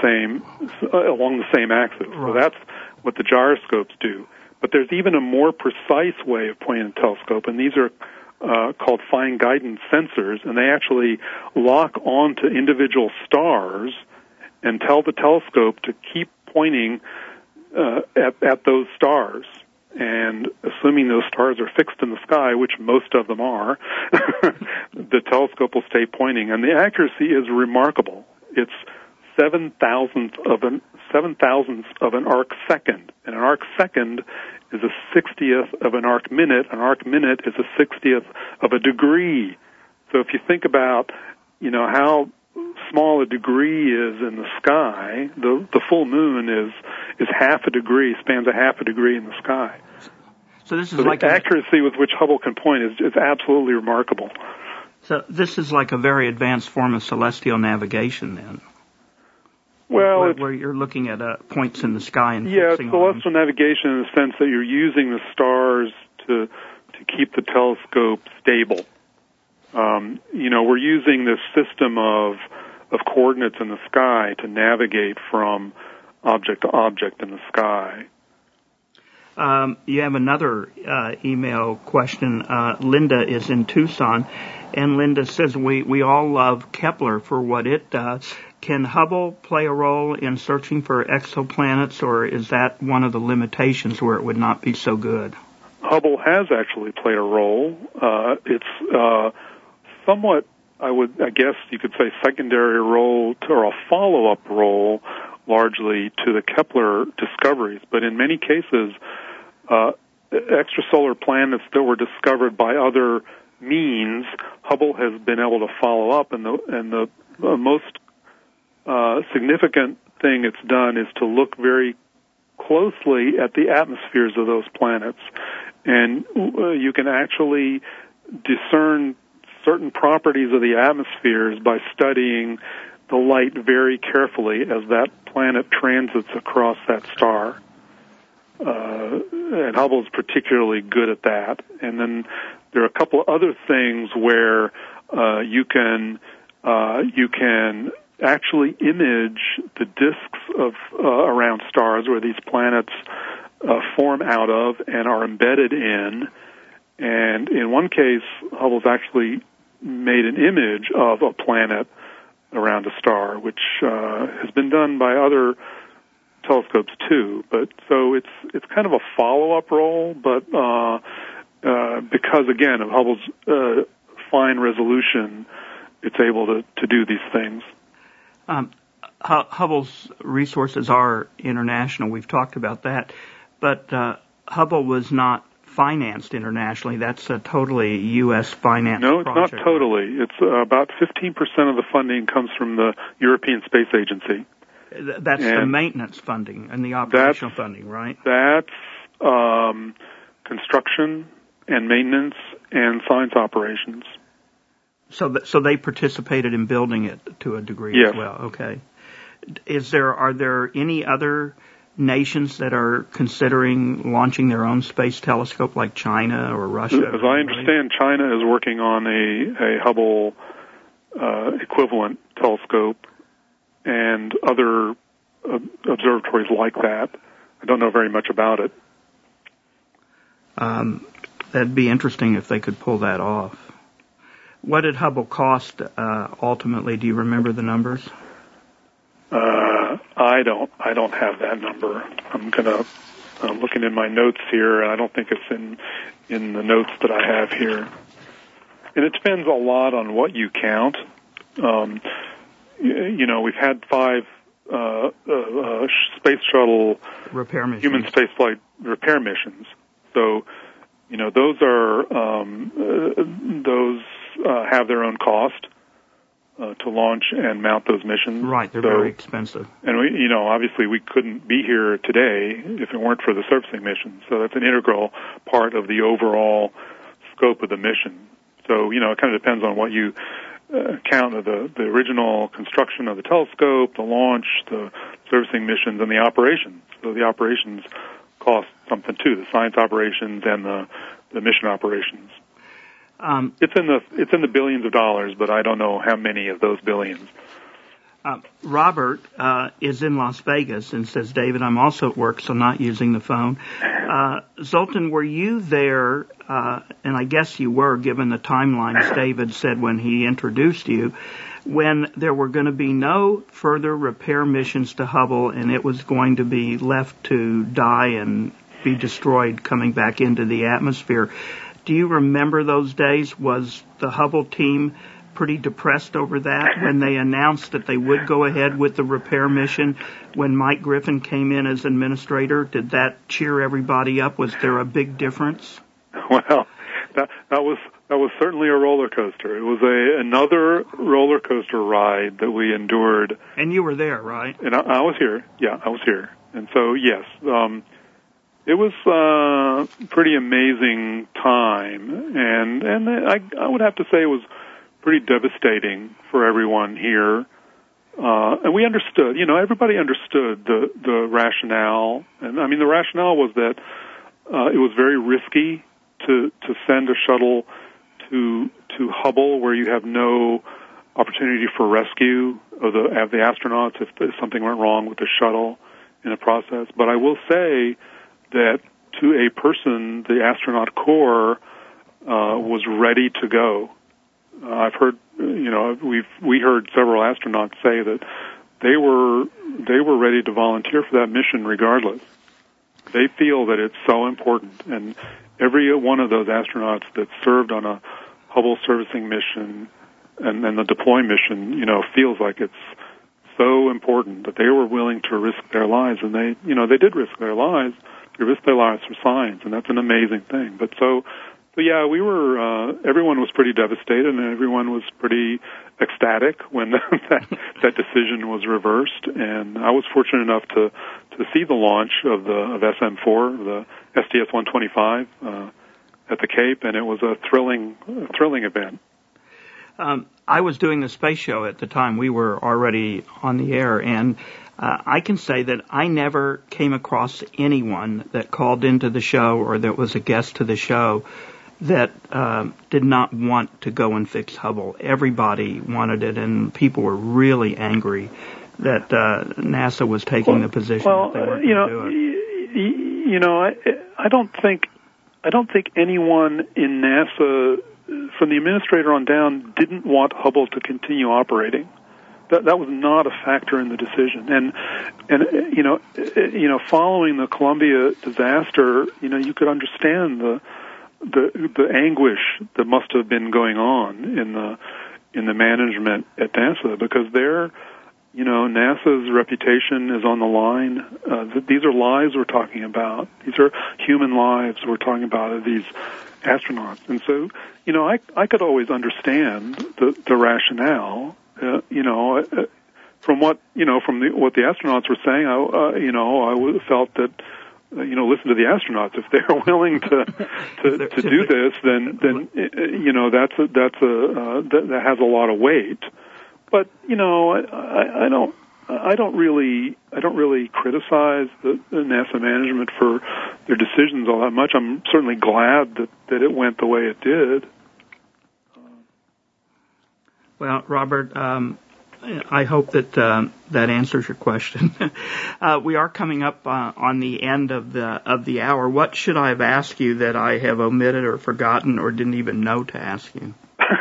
Speaker 6: along the same axis. So that's what the gyroscopes do. But there's even a more precise way of pointing a telescope, and these are called fine guidance sensors, and they actually lock onto individual stars and tell the telescope to keep pointing at those stars. And assuming those stars are fixed in the sky, which most of them are, the telescope will stay pointing. And the accuracy is remarkable. It's 7,000ths of an arc second. And an arc second is a 60th of an arc minute. An arc minute is a 60th of a degree. So if you think about, how small a degree is in the sky, the full moon is half a degree, spans a half a degree in the sky.
Speaker 5: So this is
Speaker 6: the accuracy with which Hubble can point is absolutely remarkable.
Speaker 5: So this is like a very advanced form of celestial navigation, then.
Speaker 6: Well,
Speaker 5: where you're looking at points in the sky and
Speaker 6: it's
Speaker 5: fixing
Speaker 6: celestial navigation in the sense that you're using the stars to keep the telescope stable. We're using this system of coordinates in the sky to navigate from object to object in the sky.
Speaker 5: You have another email question. Linda is in Tucson, and Linda says, we all love Kepler for what it does. Can Hubble play a role in searching for exoplanets, or is that one of the limitations where it would not be so good?
Speaker 6: Hubble has actually played a role. It's somewhat, I guess you could say, secondary role or a follow-up role largely to the Kepler discoveries. But in many cases, extrasolar planets that were discovered by other means, Hubble has been able to follow up, and the most significant thing it's done is to look very closely at the atmospheres of those planets. And you can actually discern certain properties of the atmospheres by studying the light very carefully as that planet transits across that star. And Hubble's particularly good at that. And then there are a couple of other things where you can actually image the disks of around stars where these planets form out of and are embedded in. And in one case, Hubble's actually made an image of a planet around a star, which has been done by other telescopes too. But so it's kind of a follow-up role, but because again of Hubble's fine resolution, it's able to do these things.
Speaker 5: Hubble's resources are international. We've talked about that, but Hubble was not financed internationally. That's a totally U.S. financed project.
Speaker 6: No, it's not totally. It's about 15% of the funding comes from the European Space Agency.
Speaker 5: That's the maintenance funding and the operational funding, right?
Speaker 6: That's construction and maintenance and science operations.
Speaker 5: So they participated in building it to a degree
Speaker 6: yes.
Speaker 5: as well. Okay. Are there any other nations that are considering launching their own space telescope, like China or Russia?
Speaker 6: As I understand, China is working on a Hubble equivalent telescope and other observatories like that. I don't know very much about it.
Speaker 5: That'd be interesting if they could pull that off. What did Hubble cost ultimately? Do you remember the numbers?
Speaker 6: I don't have that number. I'm looking in my notes here, and I don't think it's in the notes that I have here. And it depends a lot on what you count. We've had 5 space shuttle
Speaker 5: repair missions.
Speaker 6: Human spaceflight repair missions. So, those are have their own cost to launch and mount those missions.
Speaker 5: Right, they're very expensive.
Speaker 6: And obviously we couldn't be here today if it weren't for the surfacing mission. So that's an integral part of the overall scope of the mission. So, it kind of depends on what you count of the original construction of the telescope, the launch, the servicing missions, and the operations. So the operations cost something too, the science operations and the mission operations. It's in the billions of dollars, but I don't know how many of those billions.
Speaker 5: Robert is in Las Vegas and says, David, I'm also at work, so not using the phone. Zoltan, were you there, and I guess you were, given the timelines David said when he introduced you, when there were going to be no further repair missions to Hubble and it was going to be left to die and be destroyed coming back into the atmosphere? Do you remember those days? Was the Hubble team pretty depressed over that when they announced that they would go ahead with the repair mission when Mike Griffin came in as administrator? Did that cheer everybody up? Was there a big difference?
Speaker 6: Well, that was certainly a roller coaster. It was another roller coaster ride that we endured.
Speaker 5: And you were there, right?
Speaker 6: And I was here. Yeah, I was here. And so, yes, it was a pretty amazing time, and I would have to say it was pretty devastating for everyone here. And we understood, everybody understood the rationale. And I mean, the rationale was that it was very risky to send a shuttle to Hubble, where you have no opportunity for rescue of the astronauts if something went wrong with the shuttle in the process. But I will say that to a person, the astronaut corps was ready to go. I've heard, we heard several astronauts say that they were ready to volunteer for that mission regardless. They feel that it's so important, and every one of those astronauts that served on a Hubble servicing mission and the deploy mission, feels like it's so important that they were willing to risk their lives, and they did risk their lives. They risked their lives for science, and that's an amazing thing. But so yeah, we were. Everyone was pretty devastated, and everyone was pretty ecstatic when that decision was reversed. And I was fortunate enough to see the launch of SM4, the STS-125, at the Cape, and it was a thrilling event.
Speaker 5: I was doing the space show at the time. We were already on the air, and I can say that I never came across anyone that called into the show or that was a guest to the show that did not want to go and fix Hubble. Everybody wanted it, and people were really angry that NASA was taking the position that they weren't going to do it.
Speaker 6: I don't think anyone in NASA, from the administrator on down, didn't want Hubble to continue operating. That was not a factor in the decision. And following the Columbia disaster, you could understand the anguish that must have been going on in the management at NASA, because NASA's reputation is on the line. These are lives we're talking about. These are human lives we're talking about of these astronauts. And so, I could always understand the rationale. From what what the astronauts were saying, I would have felt that listen to the astronauts. If they're willing to do this, then that has a lot of weight. But I don't really criticize the NASA management for their decisions all that much. I'm certainly glad that it went the way it did.
Speaker 5: Well, Robert, I hope that that answers your question. We are coming up on the end of the hour. What should I have asked you that I have omitted or forgotten or didn't even know to ask you?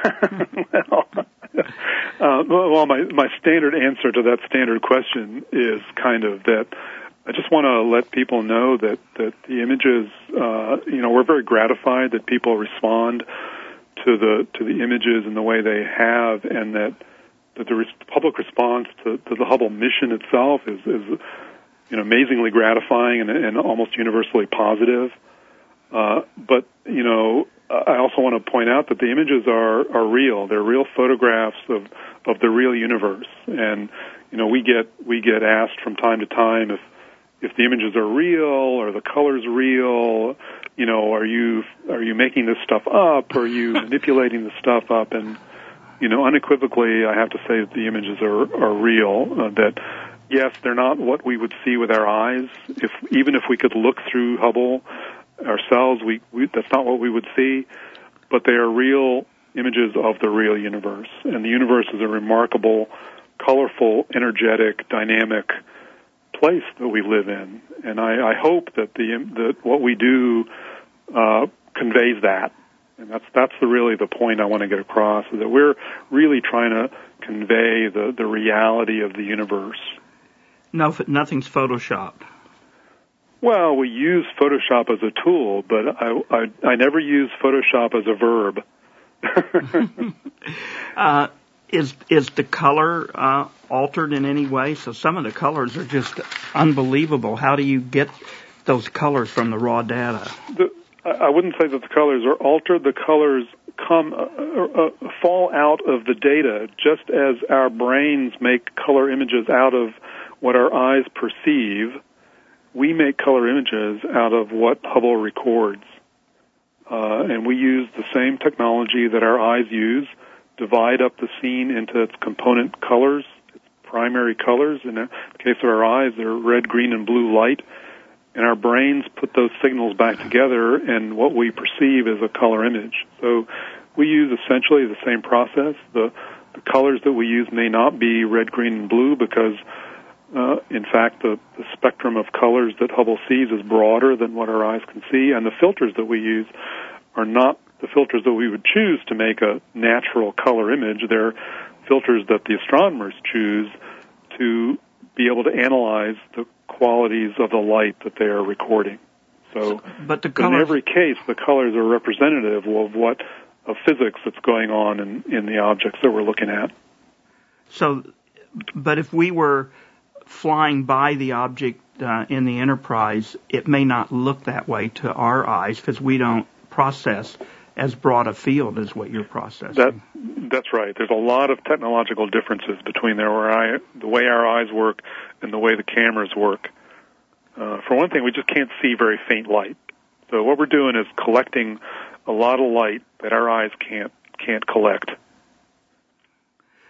Speaker 6: Well, my standard answer to that standard question is kind of that I just want to let people know that the images, we're very gratified that people respond to the images in the way they have, and that the public response to the Hubble mission itself is amazingly gratifying and almost universally positive. But I also want to point out that the images are real. They're real photographs of the real universe, and we get asked from time to time if the images are real or the colors real. Are you making this stuff up? Are you manipulating this stuff up? And unequivocally, I have to say that the images are real. That yes, they're not what we would see with our eyes. Even if we could look through Hubble ourselves, we that's not what we would see. But they are real images of the real universe, and the universe is a remarkable, colorful, energetic, dynamic place that we live in. And I hope that that what we do conveys that. And that's really the point I want to get across, is that we're really trying to convey the reality of the universe.
Speaker 5: No, nothing's Photoshopped.
Speaker 6: Well, we use Photoshop as a tool, but I never use Photoshop as a verb.
Speaker 5: Is the color altered in any way? So some of the colors are just unbelievable. How do you get those colors from the raw data?
Speaker 6: I wouldn't say that the colors are altered. The colors fall out of the data, just as our brains make color images out of what our eyes perceive. We make color images out of what Hubble records. And we use the same technology that our eyes use, divide up the scene into its component colors, its primary colors. In the case of our eyes, they're red, green, and blue light. And our brains put those signals back together, and what we perceive is a color image. So we use essentially the same process. The colors that we use may not be red, green, and blue because, in fact, the spectrum of colors that Hubble sees is broader than what our eyes can see, and the filters that we use are not the filters that we would choose to make a natural color image. They're filters that the astronomers choose to be able to analyze the qualities of the light that they are recording. So
Speaker 5: but
Speaker 6: in every case, the colors are representative of physics that's going on in the objects that we're looking at.
Speaker 5: So, but if we were flying by the object in the Enterprise, it may not look that way to our eyes because we don't process as broad a field as what you're processing.
Speaker 6: That's right. There's a lot of technological differences between the way our eyes work and the way the cameras work. For one thing, we just can't see very faint light. So what we're doing is collecting a lot of light that our eyes can't collect.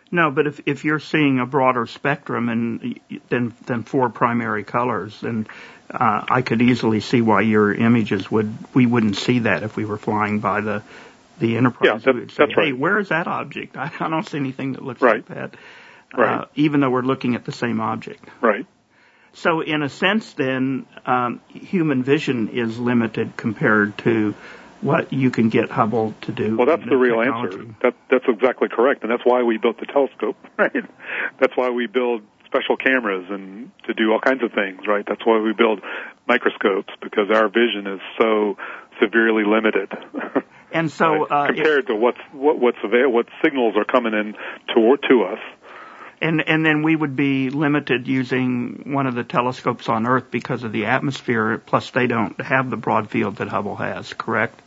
Speaker 5: No, but if you're seeing a broader spectrum and than four primary colors, then I could easily see why your images we wouldn't see that if we were flying by the Enterprise.
Speaker 6: Yeah,
Speaker 5: We would say,
Speaker 6: that's right.
Speaker 5: Hey, where is that object? I don't see anything that looks
Speaker 6: Right.
Speaker 5: like that.
Speaker 6: Right.
Speaker 5: Even though we're looking at the same object.
Speaker 6: Right.
Speaker 5: So in a sense, then, human vision is limited compared to what you can get Hubble to do.
Speaker 6: Well, that's the real
Speaker 5: technology.
Speaker 6: answer. That's exactly correct, and that's why we built the telescope, right? That's why we build special cameras and to do all kinds of things, right? That's why we build microscopes, because our vision is so severely limited.
Speaker 5: And so
Speaker 6: compared to what's available, what signals are coming in to us.
Speaker 5: And then we would be limited using one of the telescopes on Earth because of the atmosphere, plus they don't have the broad field that Hubble has, correct?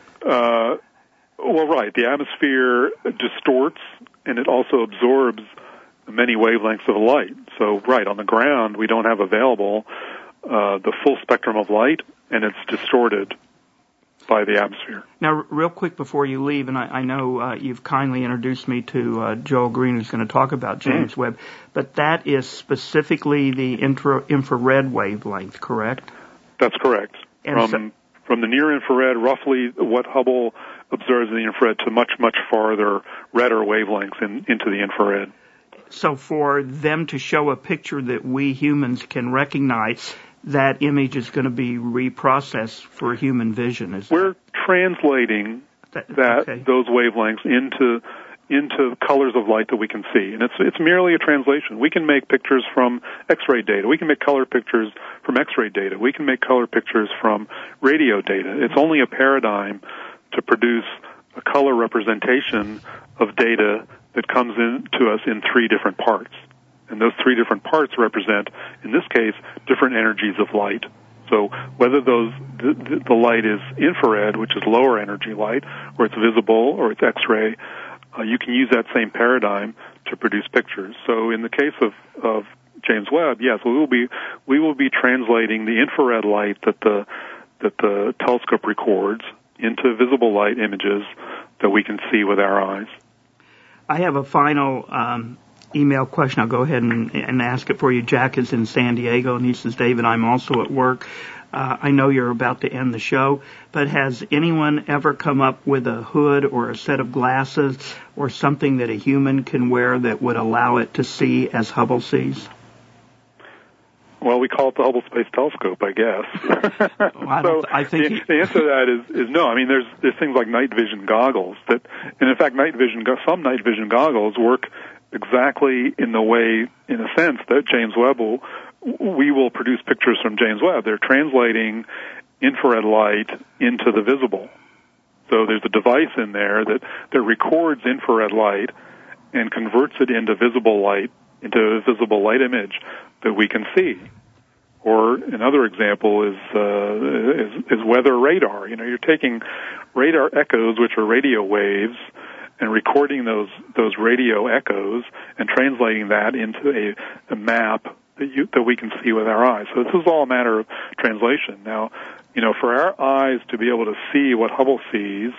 Speaker 6: Well, right. The atmosphere distorts, and it also absorbs many wavelengths of light. So, right, on the ground, we don't have available the full spectrum of light, and it's distorted by the atmosphere.
Speaker 5: Now, real quick before you leave, and I know you've kindly introduced me to Joel Green, who's going to talk about James Webb, but that is specifically the infrared wavelength, correct?
Speaker 6: That's correct.
Speaker 5: And
Speaker 6: from the near-infrared, roughly what Hubble observes in the infrared, to much, much farther, redder wavelengths into the infrared.
Speaker 5: So for them to show a picture that we humans can recognize, that image is going to be reprocessed for human vision.
Speaker 6: We're translating those wavelengths into colors of light that we can see, and it's merely a translation. We can make pictures from X-ray data. We can make color pictures from X-ray data. We can make color pictures from radio data. It's only a paradigm to produce a color representation of data that comes in to us in three different parts. And those three different parts represent, in this case, different energies of light. So whether the light is infrared, which is lower energy light, or it's visible, or it's X-ray, you can use that same paradigm to produce pictures. So in the case of James Webb, yes, we will be translating the infrared light that the telescope records into visible light images that we can see with our eyes.
Speaker 5: I have a final email question. I'll go ahead and ask it for you. Jack is in San Diego, and he says, David, I'm also at work. I know you're about to end the show, but has anyone ever come up with a hood or a set of glasses or something that a human can wear that would allow it to see as Hubble sees?
Speaker 6: Well, we call it the Hubble Space Telescope, I guess.
Speaker 5: I think
Speaker 6: the answer to that is no. I mean, there's things like night vision goggles and in fact, some night vision goggles work exactly in the way, in a sense, that James Webb we will produce pictures from James Webb. They're translating infrared light into the visible. So there's a device in there that records infrared light and converts it into visible light image that we can see. Or another example is weather radar. You know, you're taking radar echoes, which are radio waves, and recording those radio echoes and translating that into a map that we can see with our eyes. So this is all a matter of translation. Now, you know, for our eyes to be able to see what Hubble sees,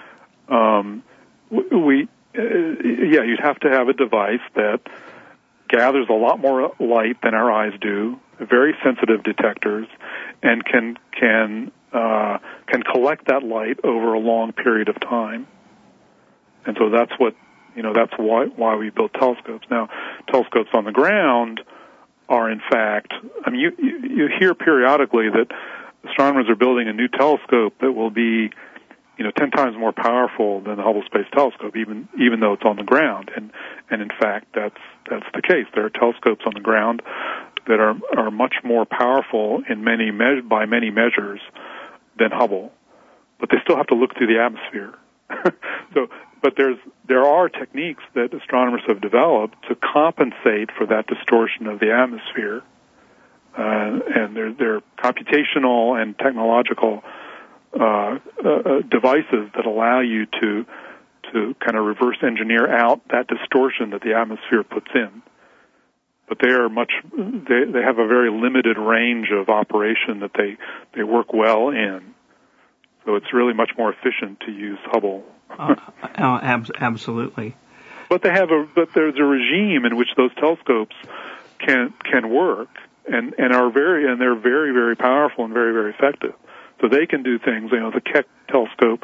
Speaker 6: you'd have to have a device that gathers a lot more light than our eyes do, very sensitive detectors, and can collect that light over a long period of time. And so that's why we built telescopes. Now, telescopes on the ground are, in fact, I mean, you hear periodically that astronomers are building a new telescope that will be, 10 times more powerful than the Hubble Space Telescope, even though it's on the ground. And in fact, that's the case. There are telescopes on the ground that are much more powerful by many measures than Hubble, but they still have to look through the atmosphere. But there are techniques that astronomers have developed to compensate for that distortion of the atmosphere, and they're computational and technological devices that allow you to kind of reverse engineer out that distortion that the atmosphere puts in. But they have a very limited range of operation that they work well in. So it's really much more efficient to use Hubble.
Speaker 5: Absolutely.
Speaker 6: But there's a regime in which those telescopes can work and they're very, very powerful and very, very effective. So they can do things. The Keck telescope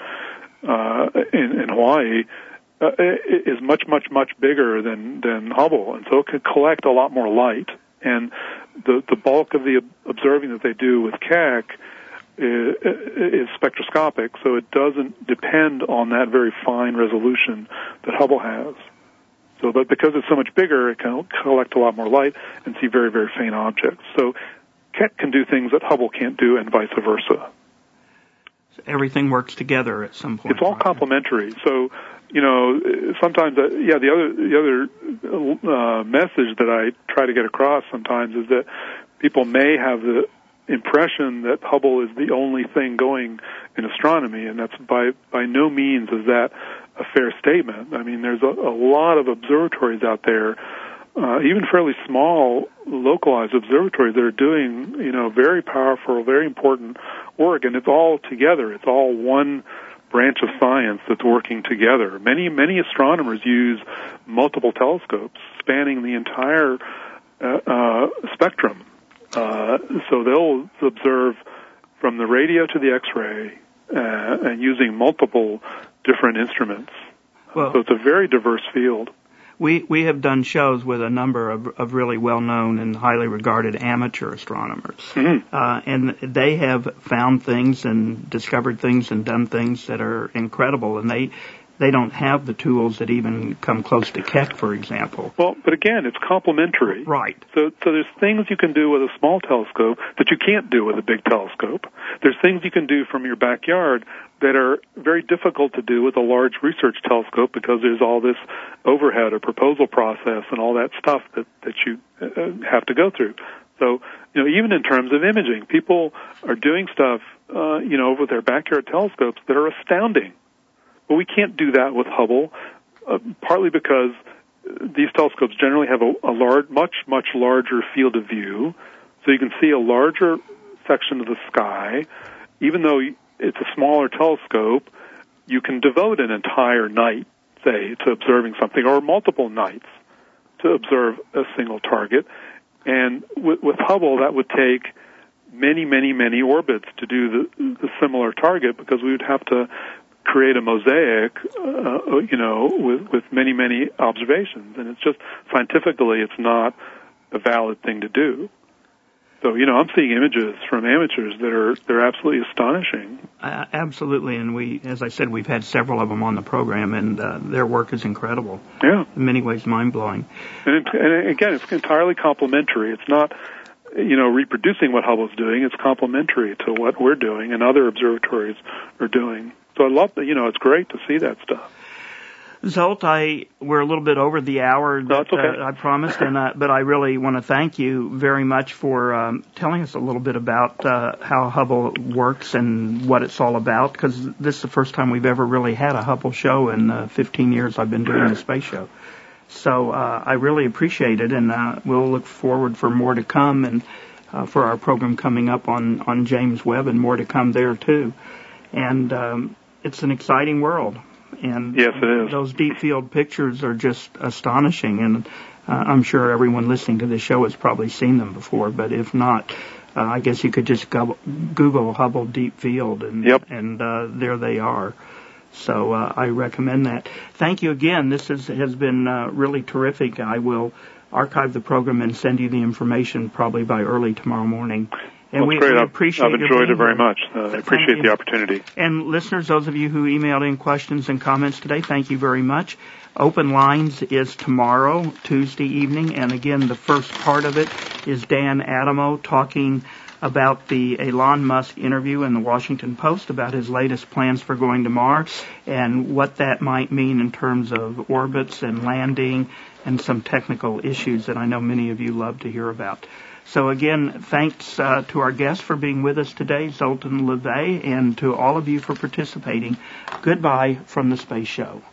Speaker 6: in Hawaii is much, much, much bigger than Hubble, and so it can collect a lot more light. And the bulk of the observing that they do with Keck is spectroscopic, so it doesn't depend on that very fine resolution that Hubble has. So, but because it's so much bigger, it can collect a lot more light and see very, very faint objects. So Keck can do things that Hubble can't do, and vice versa.
Speaker 5: So everything works together at some point.
Speaker 6: It's all complementary. So, sometimes, the other message that I try to get across sometimes is that people may have the impression that Hubble is the only thing going in astronomy, and that's by no means is that a fair statement. I mean, there's a lot of observatories out there, even fairly small, localized observatories that are doing, very powerful, very important work, and it's all together. It's all one branch of science that's working together. Many astronomers use multiple telescopes spanning the entire spectrum. So they'll observe from the radio to the X-ray and using multiple different instruments.
Speaker 5: Well,
Speaker 6: so it's a very diverse field.
Speaker 5: We have done shows with a number of really well-known and highly regarded amateur astronomers. Mm-hmm. And they have found things and discovered things and done things that are incredible, and they don't have the tools that even come close to Keck, for example.
Speaker 6: Well, but again, it's complementary.
Speaker 5: Right.
Speaker 6: So there's things you can do with a small telescope that you can't do with a big telescope. There's things you can do from your backyard that are very difficult to do with a large research telescope because there's all this overhead or proposal process and all that stuff that you have to go through. So, even in terms of imaging, people are doing stuff, with their backyard telescopes that are astounding. But we can't do that with Hubble, partly because these telescopes generally have a much, much larger field of view, so you can see a larger section of the sky. Even though it's a smaller telescope, you can devote an entire night, say, to observing something, or multiple nights to observe a single target. And with Hubble, that would take many, many, many orbits to do the similar target, because we would have to create a mosaic, with many, many observations. And it's just, scientifically, it's not a valid thing to do. So, I'm seeing images from amateurs they're absolutely astonishing.
Speaker 5: Absolutely, and as I said, we've had several of them on the program, and their work is incredible.
Speaker 6: Yeah.
Speaker 5: In many ways, mind-blowing.
Speaker 6: And again, it's entirely complementary. It's not, reproducing what Hubble's doing. It's complementary to what we're doing and other observatories are doing. So I love that, it's great to see that stuff.
Speaker 5: Zolt, we're a little bit over the hour that I promised, but I really want to thank you very much for telling us a little bit about how Hubble works and what it's all about, because this is the first time we've ever really had a Hubble show in 15 years I've been doing the space show. So I really appreciate it, and we'll look forward for more to come, and for our program coming up on James Webb, and more to come there too. And it's an exciting world. And
Speaker 6: yes, it is.
Speaker 5: Those deep field pictures are just astonishing, and I'm sure everyone listening to this show has probably seen them before, but if not, I guess you could just Google Hubble Deep Field, and there they are. So I recommend that. Thank you again. This has been really terrific. I will archive the program and send you the information probably by early tomorrow morning. And
Speaker 6: That's great.
Speaker 5: We appreciate
Speaker 6: I've enjoyed it very much. I appreciate the opportunity.
Speaker 5: And listeners, those of you who emailed in questions and comments today, thank you very much. Open Lines is tomorrow, Tuesday evening, and again, the first part of it is Dan Adamo talking about the Elon Musk interview in the Washington Post about his latest plans for going to Mars and what that might mean in terms of orbits and landing and some technical issues that I know many of you love to hear about. So again, thanks to our guests for being with us today, Zoltan LeVay, and to all of you for participating. Goodbye from the Space Show.